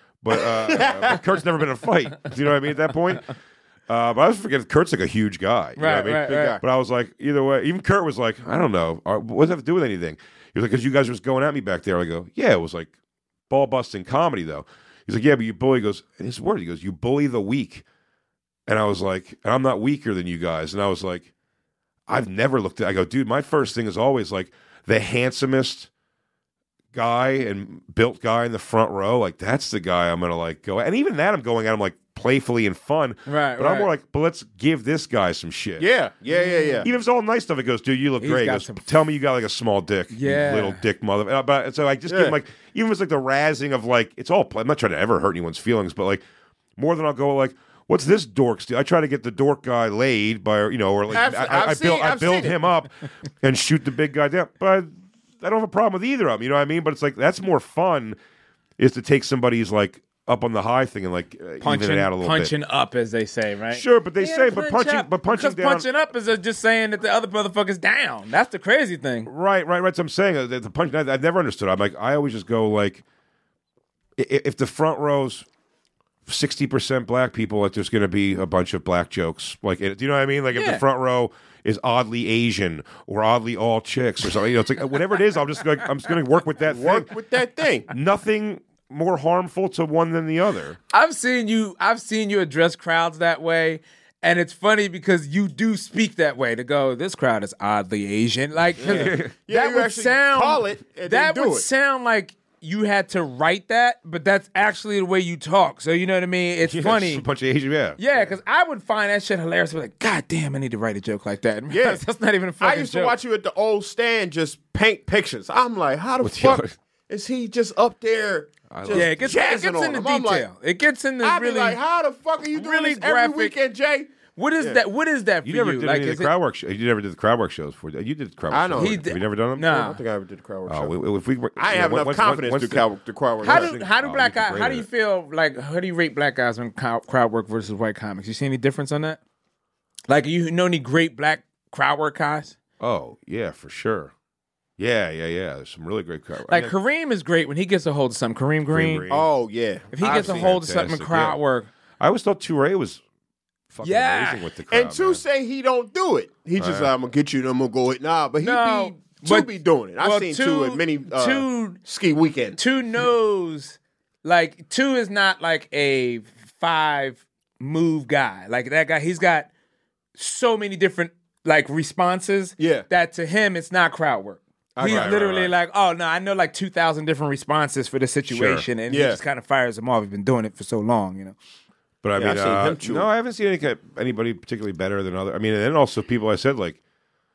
But Kurt's never been in a fight. Do you know what I mean at that point? But I was forgetting Kurt's like a huge guy. You know what I mean? Right. But I was like, either way, even Kurt was like, I don't know. What does that have to do with anything? He was like, because you guys were just going at me back there. I go, yeah, it was like ball busting comedy though. He's like, yeah, but you bully. He goes, and his word, he goes, you bully the weak. And I was like, and I'm not weaker than you guys. And I was like, I've never looked at, I go, dude, my first thing is always like the handsomest guy and built guy in the front row. Like, that's the guy I'm going to like go. And even that I'm going at him like playfully and fun. Right. But I'm more like, but let's give this guy some shit. Yeah. Even if it's all nice stuff, it goes, dude, you look great. He goes, tell me you got like a small dick. Yeah. You little dick mother. But so I just give him like, even if it's like the razzing of like, it's all, I'm not trying to ever hurt anyone's feelings, but like more than I'll go like, what's this dork steal? I try to get the dork guy laid by, or like I build him up and shoot the big guy down. But I don't have a problem with either of them. You know what I mean? But it's like, that's more fun is to take somebody's like up on the high thing and like even it out a little bit. Punching up, as they say, right? Sure, but punching because down. Punching up is just saying that the other motherfucker's down. That's the crazy thing. Right. So I'm saying that the punch, I've never understood. I'm like, I always just go like, if the front row's 60% black people, like there's going to be a bunch of black jokes. Like, do you know what I mean? Like if the front row is oddly Asian or oddly all chicks or something, it's like whatever it is, I'm just going to work with that thing. Nothing more harmful to one than the other. I've seen you address crowds that way, and it's funny because you do speak that way to go, this crowd is oddly Asian. Like that would sound call it that would sound like you had to write that, but that's actually the way you talk. So you know what I mean? It's funny. A bunch of Asian, Yeah, because I would find that shit hilarious. I'd be like, God damn, I need to write a joke like that. Yeah. That's not even a fucking joke. I used to watch you at the old stand just paint pictures. I'm like, how the fuck is he just up there? It gets in the detail. Like, it gets in the I'd really. Be like, how the fuck are you doing really this graphic every weekend, Jay? What is that? What is that for you? You never did any of the crowd work shows. You never did the crowd work shows before. You did crowd work I know. shows. Have you never done them? No. I don't think I ever did the crowd work show. If we, I have enough confidence to do the crowd work. How do black guys? How do you feel like? How do you rate black guys on crowd work versus white comics? You see any difference on that? Like, you know any great black crowd work guys? Oh, yeah, for sure. Yeah. There's some really great crowd work. Like, Kareem is great when he gets a hold of something. Kareem Green. Oh, yeah. If he gets a hold of something in crowd work. I always thought Touré was fucking amazing with the crowd. And Two say he don't do it. He just I'm gonna get you and I'm gonna go it. Nah, but Two be doing it. I've seen Two at many ski weekends. Two knows, like, Two is not like a 5-move guy. Like, that guy, he's got so many different like responses that to him it's not crowd work. He's literally like, oh no, I know like 2,000 different responses for the situation, and he just kind of fires them off. He's been doing it for so long, you know. But I mean, no, I haven't seen anybody particularly better than other. I mean, and then also people I said like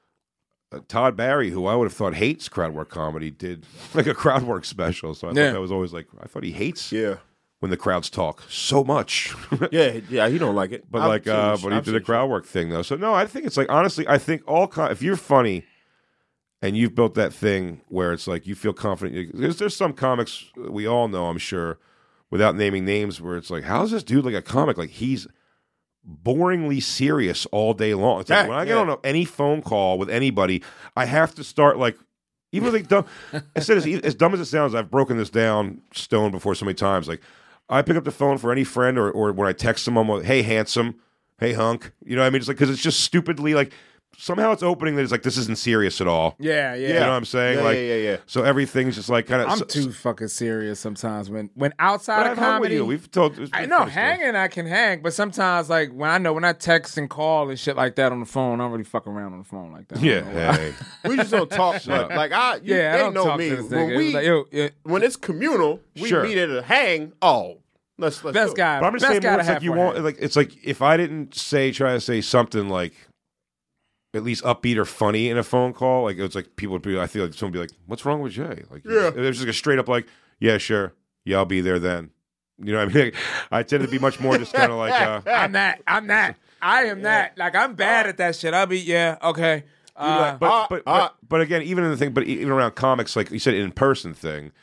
Todd Barry, who I would have thought hates crowd work comedy, did like a crowd work special. So I thought that was always like, I thought he hates when the crowds talk so much. yeah, he don't like it. But but he did a crowd work thing though. So no, I think it's like, honestly, I think if you're funny and you've built that thing where it's like you feel confident, there's some comics we all know, I'm sure, without naming names, where it's like, how's this dude like a comic? Like, he's boringly serious all day long. It's like when I get on any phone call with anybody, I have to start like, even like dumb. I said as dumb as it sounds, I've broken this down stone before so many times. Like, I pick up the phone for any friend, or when I text them, I'm like, hey handsome, hey hunk. You know what I mean? It's like, because it's just stupidly like, somehow it's opening that it's like, this isn't serious at all. Yeah. You know what I'm saying? Yeah. So everything's just like kind of. I'm too fucking serious sometimes when outside of comedy. We've told. I know hanging, I can hang, but sometimes like when I text and call and shit like that on the phone, I don't really fuck around on the phone like that. Yeah, we just don't talk. Like I don't know talk me. to this When it's communal, we meet at a hang. Oh. Let's best guy. But I'm just saying, it's like you want, like, it's like if I didn't try to say something like at least upbeat or funny in a phone call, like it's like people would be, I feel like someone would be like, "What's wrong with Jay?" Like, it was just like a straight up like, "Yeah, sure, yeah, I'll be there then." You know what I mean? Like, I tend to be much more just kind of like, I'm that. I am that. Like, I'm bad at that shit. I'll be okay. But again, even in the thing, but even around comics, like you said, in person thing,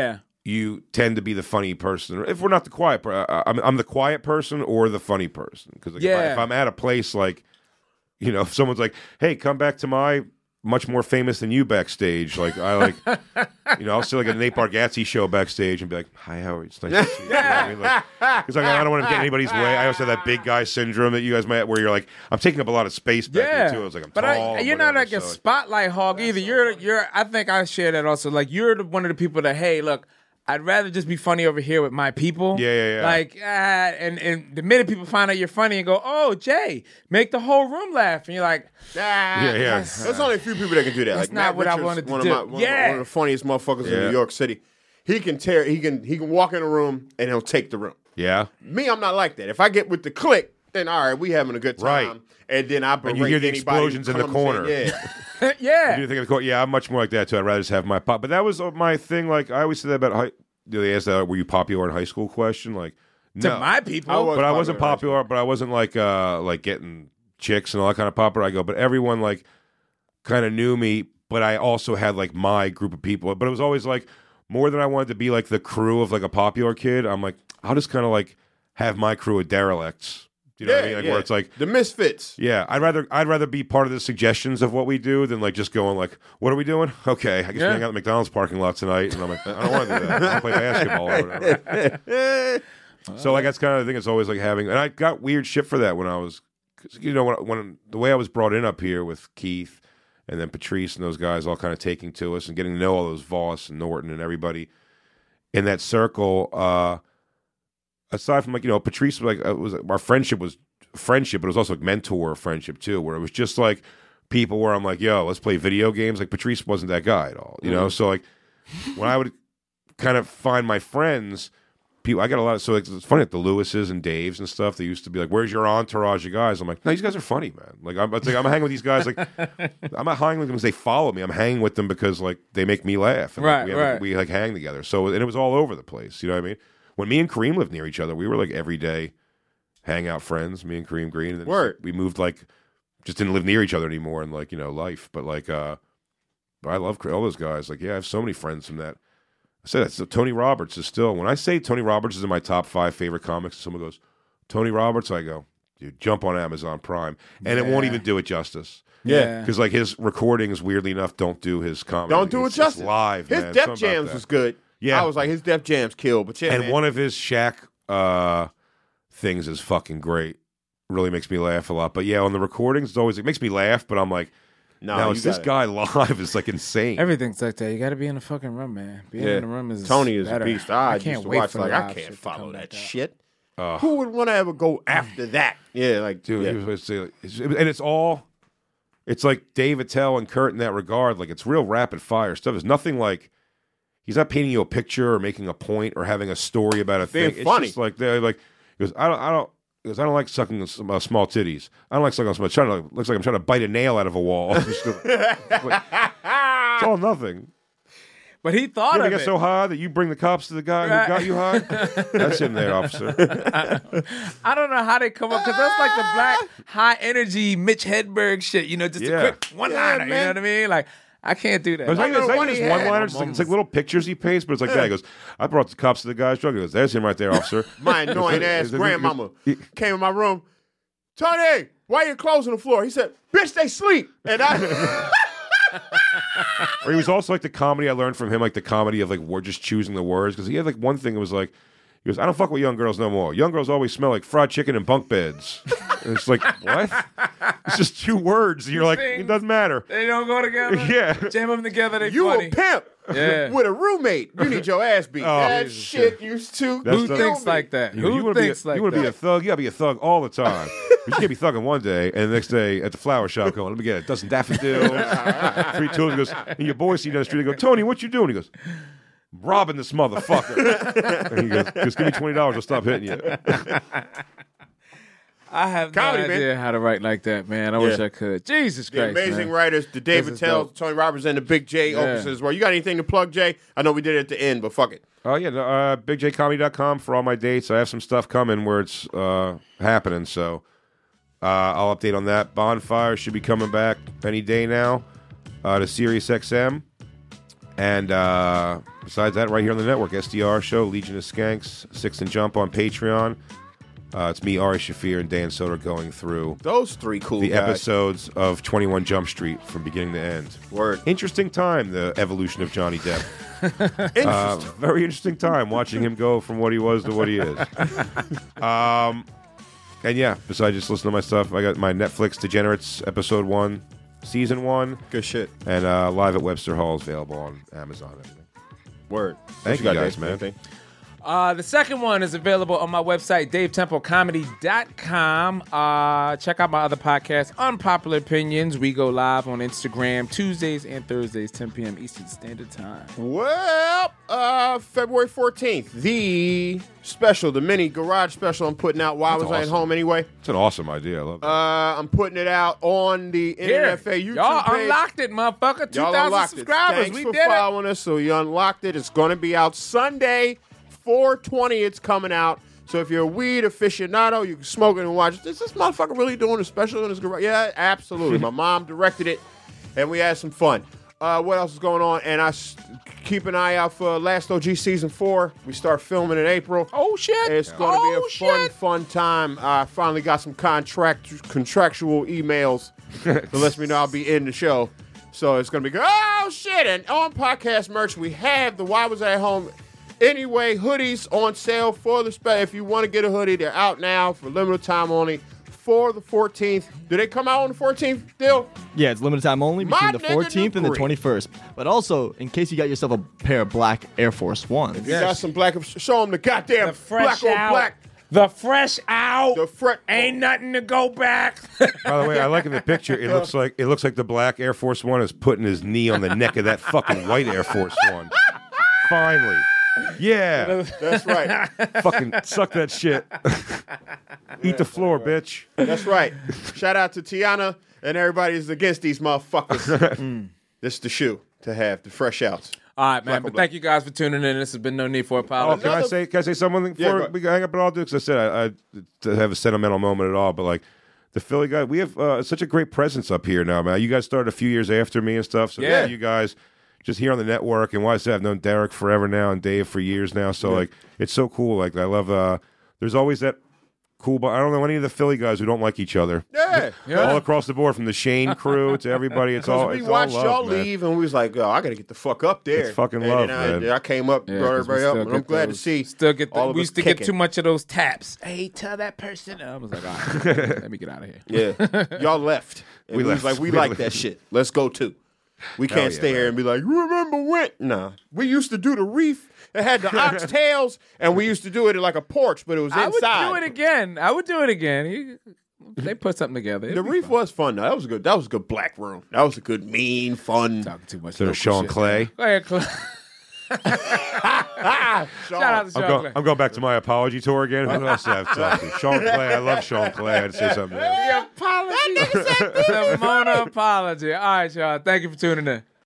you tend to be the funny person. If we're not the quiet, I'm the quiet person or the funny person. Because like, if I'm at a place like, you know, if someone's like, "Hey, come back to my much more famous than you backstage," like I like, you know, I'll see like a Nate Bargatze show backstage and be like, "Hi, how are you? It's nice to see you." You know what I mean? Like, because I don't want to get anybody's way. I also have that big guy syndrome that you guys might have, where you're like, I'm taking up a lot of space back there too. I was like, I'm tall. You're not like a spotlight hog either. You're. I think I share that also. Like, you're one of the people that, hey, look, I'd rather just be funny over here with my people. Yeah. Like, and the minute people find out you're funny and go, "Oh, Jay, make the whole room laugh," and you're like, yeah. There's only a few people that can do that. That's like not Matt what Richards, I wanted to one do. Of one of the funniest motherfuckers in New York City. He can walk in a room and he'll take the room. Yeah. Me, I'm not like that. If I get with the clique, then all right, we having a good time. Right. And then I berate and you hear the anybody explosions in the corner. yeah. You think of the corner? Yeah, I'm much more like that too. I'd rather just have my pop. But that was my thing. Like, I always say that about they asked that, were you popular in high school question? Like, no. To my people. I wasn't popular, but I wasn't like getting chicks and all that kind of popular. I go, but everyone like kind of knew me, but I also had like my group of people. But it was always like more than I wanted to be like the crew of like a popular kid. I'm like, I'll just kind of like have my crew of derelicts. You know what I mean? Like, where it's like the misfits. Yeah, I'd rather be part of the suggestions of what we do than like just going like, what are we doing? Okay, I guess we hang out in the McDonald's parking lot tonight. And I'm like, I don't want to do that. I want to play basketball or whatever. So like that's kind of the thing. It's always like having, and I got weird shit for that when I was, cause, you know, when the way I was brought in up here with Keith and then Patrice and those guys all kind of taking to us and getting to know all those Voss and Norton and everybody in that circle. Aside from like, you know, Patrice was like, our friendship was friendship, but it was also like mentor friendship too, where it was just like people where I'm like, yo, let's play video games. Like Patrice wasn't that guy at all, you know? So like when I would kind of find my friends, people, I got a lot of, so like, it's funny, like the Lewises and Daves and stuff, they used to be like, where's your entourage of guys? I'm like, no, these guys are funny, man. Like I'm hanging with these guys, like I'm not hanging with them because they follow me. I'm hanging with them because like they make me laugh. And, like, we like hang together. So, and it was all over the place, you know what I mean? When me and Kareem lived near each other, we were like every day hangout friends, me and Kareem Green. And then like, we moved like, just didn't live near each other anymore in like, you know, life. But like, I love all those guys. Like, yeah, I have so many friends from that. I said that. So Tony Roberts is still, when I say Tony Roberts is in my top 5 favorite comics, someone goes, Tony Roberts, I go, dude, jump on Amazon Prime, and it won't even do it justice. Yeah. Because like his recordings, weirdly enough, don't do his comedy. Don't do it It's justice. live. His man. Def Something about Jams that. was good. Yeah. I was like, his Def Jams killed. But yeah, And man. one of his Shaq things is fucking great. Really makes me laugh a lot. But yeah, on the recordings, it's always it makes me laugh. But I'm like, no, you it's this gotta- guy live is like insane. Everything's like that. You got to be in the fucking room, man. Being in the room is Tony is better. a beast. I can't used to wait watch for like live I shit can't to follow come that like shit. Who would want to ever go after that? Yeah, like Dude, yeah. he was supposed to say, and it's like Dave Attell and Kurt in that regard. Like it's real rapid fire stuff. It's nothing like he's not painting you a picture or making a point or having a story about a Being thing. funny. It's just like they're like he goes, I don't like sucking small titties. I don't like sucking small. Looks like I'm trying to bite a nail out of a wall. It's all nothing. But he thought You ever of get it. so high that you bring the cops to the guy who got you high? That's him there, officer. I don't know how they come up because that's like the black high energy Mitch Hedberg shit. You know, just Yeah. a quick one liner. You know what I mean? Like I can't do that. It's like know what this he one had. liner. It's like little pictures he paints, but it's like that. He goes, I brought the cops to the guy's drug. He goes, there's him right there, officer. My annoying ass Is it- grandmama came in my room. Tony, why are your clothes on the floor? He said, bitch, they sleep. And I Or he was also like the comedy I learned from him, like the comedy of like we're just choosing the words. Because he had like one thing that was like, he goes, I don't fuck with young girls no more. Young girls always smell like fried chicken and bunk beds. And it's like, what? It's just two words. And you're like, it doesn't matter. They don't go together. Yeah. Jam them together. They you funny. a pimp Yeah. with a roommate. You need your ass beat. Oh, that Jesus, shit used to That's Who the- thinks like that? You Who wanna thinks like you want that? to be a thug? You got to be a thug all the time. But you can't be thugging one day and the next day at the flower shop going, let me get a dozen daffodils, 3 tulips. He goes, and your boys see you down the street. They go, Tony, what you doing? He goes, robbing this motherfucker. And he goes, just give me $20. I'll stop hitting you. I have Comedy, no man. idea how to write like that, man. I wish I could. Jesus The Christ, amazing man. writers, the David is Tell, dope. Tony Roberts, and the Big J opuses as well. You got anything to plug, Jay? I know we did it at the end, but fuck it. Oh, yeah. No, BigJComedy.com for all my dates. I have some stuff coming where it's happening, so I'll update on that. Bonfire should be coming back any day now to Sirius XM. And besides that, right here on the network, SDR Show, Legion of Skanks, Six and Jump on Patreon. It's me, Ari Shafir, and Dan Soder going through Those three cool the guys. episodes of 21 Jump Street from beginning to end. Word. Interesting time, the evolution of Johnny Depp. Interesting. Very interesting time watching him go from what he was to what he is. And yeah, besides just listening to my stuff, I got my Netflix Degenerates episode 1, season 1, Good shit. and live at Webster Hall is available on Amazon. And everything. Word. Thank you got, guys, Dave? man. Anything? The second one is available on my website, DaveTempleComedy.com. Check out my other podcast, Unpopular Opinions. We go live on Instagram Tuesdays and Thursdays, 10 p.m. Eastern Standard Time. Well, February 14th, the special, the mini garage special I'm putting out. Why was I at awesome. home anyway? It's an awesome idea. I love that. I'm putting it out on the Here, NFA YouTube y'all page. unlocked it, motherfucker. Y'all 2,000 unlocked it. subscribers. Thanks We for did it. following us. So you unlocked it. It's going to be out Sunday, 4/20. It's coming out. So if you're a weed aficionado, you can smoke it and watch it. Is this motherfucker really doing a special in his garage? Yeah, absolutely. My mom directed it, and we had some fun. What else is going on? And keep an eye out for Last OG Season 4. We start filming in April. Oh, shit. It's going to be a shit. fun time. I finally got some contractual emails that lets me know I'll be in the show. So it's going to be good. Oh, shit. And on podcast merch, we have the Why Was I At Home Anyway hoodies on sale for the special. If you want to get a hoodie, they're out now for limited time only for the 14th. Do they come out on the 14th still? Yeah, it's limited time only between My the nigga 14th and the agree. 21st. But also, in case you got yourself a pair of black Air Force Ones. You got some black. Show them the goddamn The fresh black on out. black. The fresh out. The fret. Ain't nothing to go back. By the way, I like in the picture. It looks like the black Air Force One is putting his knee on the neck of that fucking white Air Force One. Finally, yeah, That's right. fucking suck that shit. Eat the floor, bitch. That's right. Shout out to Tiana and everybody who's against these motherfuckers. This is the shoe to have, the fresh outs. All right, man. But thank you guys for tuning in. This has been No Need for Oh, Apology. can I say something Yeah, before go ahead. we hang up? And I'll do because I said I to have a sentimental moment at all, but like. The Philly guy, we have such a great presence up here now, man. You guys started a few years after me and stuff, so Yeah. you guys just here on the network. And why I say I've known Derek forever now and Dave for years now, so like it's so cool. Like I love. There's always that cool. I don't know any of the Philly guys who don't like each other. Yeah. All across the board, from the Shane crew to everybody. It's all. We It's watched all love, y'all man. leave, and we was like, "Oh, I gotta get the fuck up there." It's fucking and love, then man. I came up, brought everybody up, and I'm glad to see. Still get. all of We us used to get kicking. too much of those taps. Hey, tell that person. I was like, all right, let me get out of here. Yeah, y'all left. And We we was left. like, we We like left. that shit. Let's go too. We Hell can't yeah, stay here man. and be like, you remember when? Nah, we used to do the reef. It had the oxtails, and we used to do it in like a porch, but it was I would inside. do it again. I would do it again. They put something together. It'd The be reef fun. was fun. Though. That was good. That was a good black room. That was a good, mean, fun. Talking too much. So local Sean shit. Clay. Go ahead, Clay. Shout out to Sean Clay. I'm going back to my apology tour again. Who else do I have to talk to? Sean Clay. I love Sean Clay. I had to say something. The apology. The Mona apology. All right, y'all. Thank you for tuning in.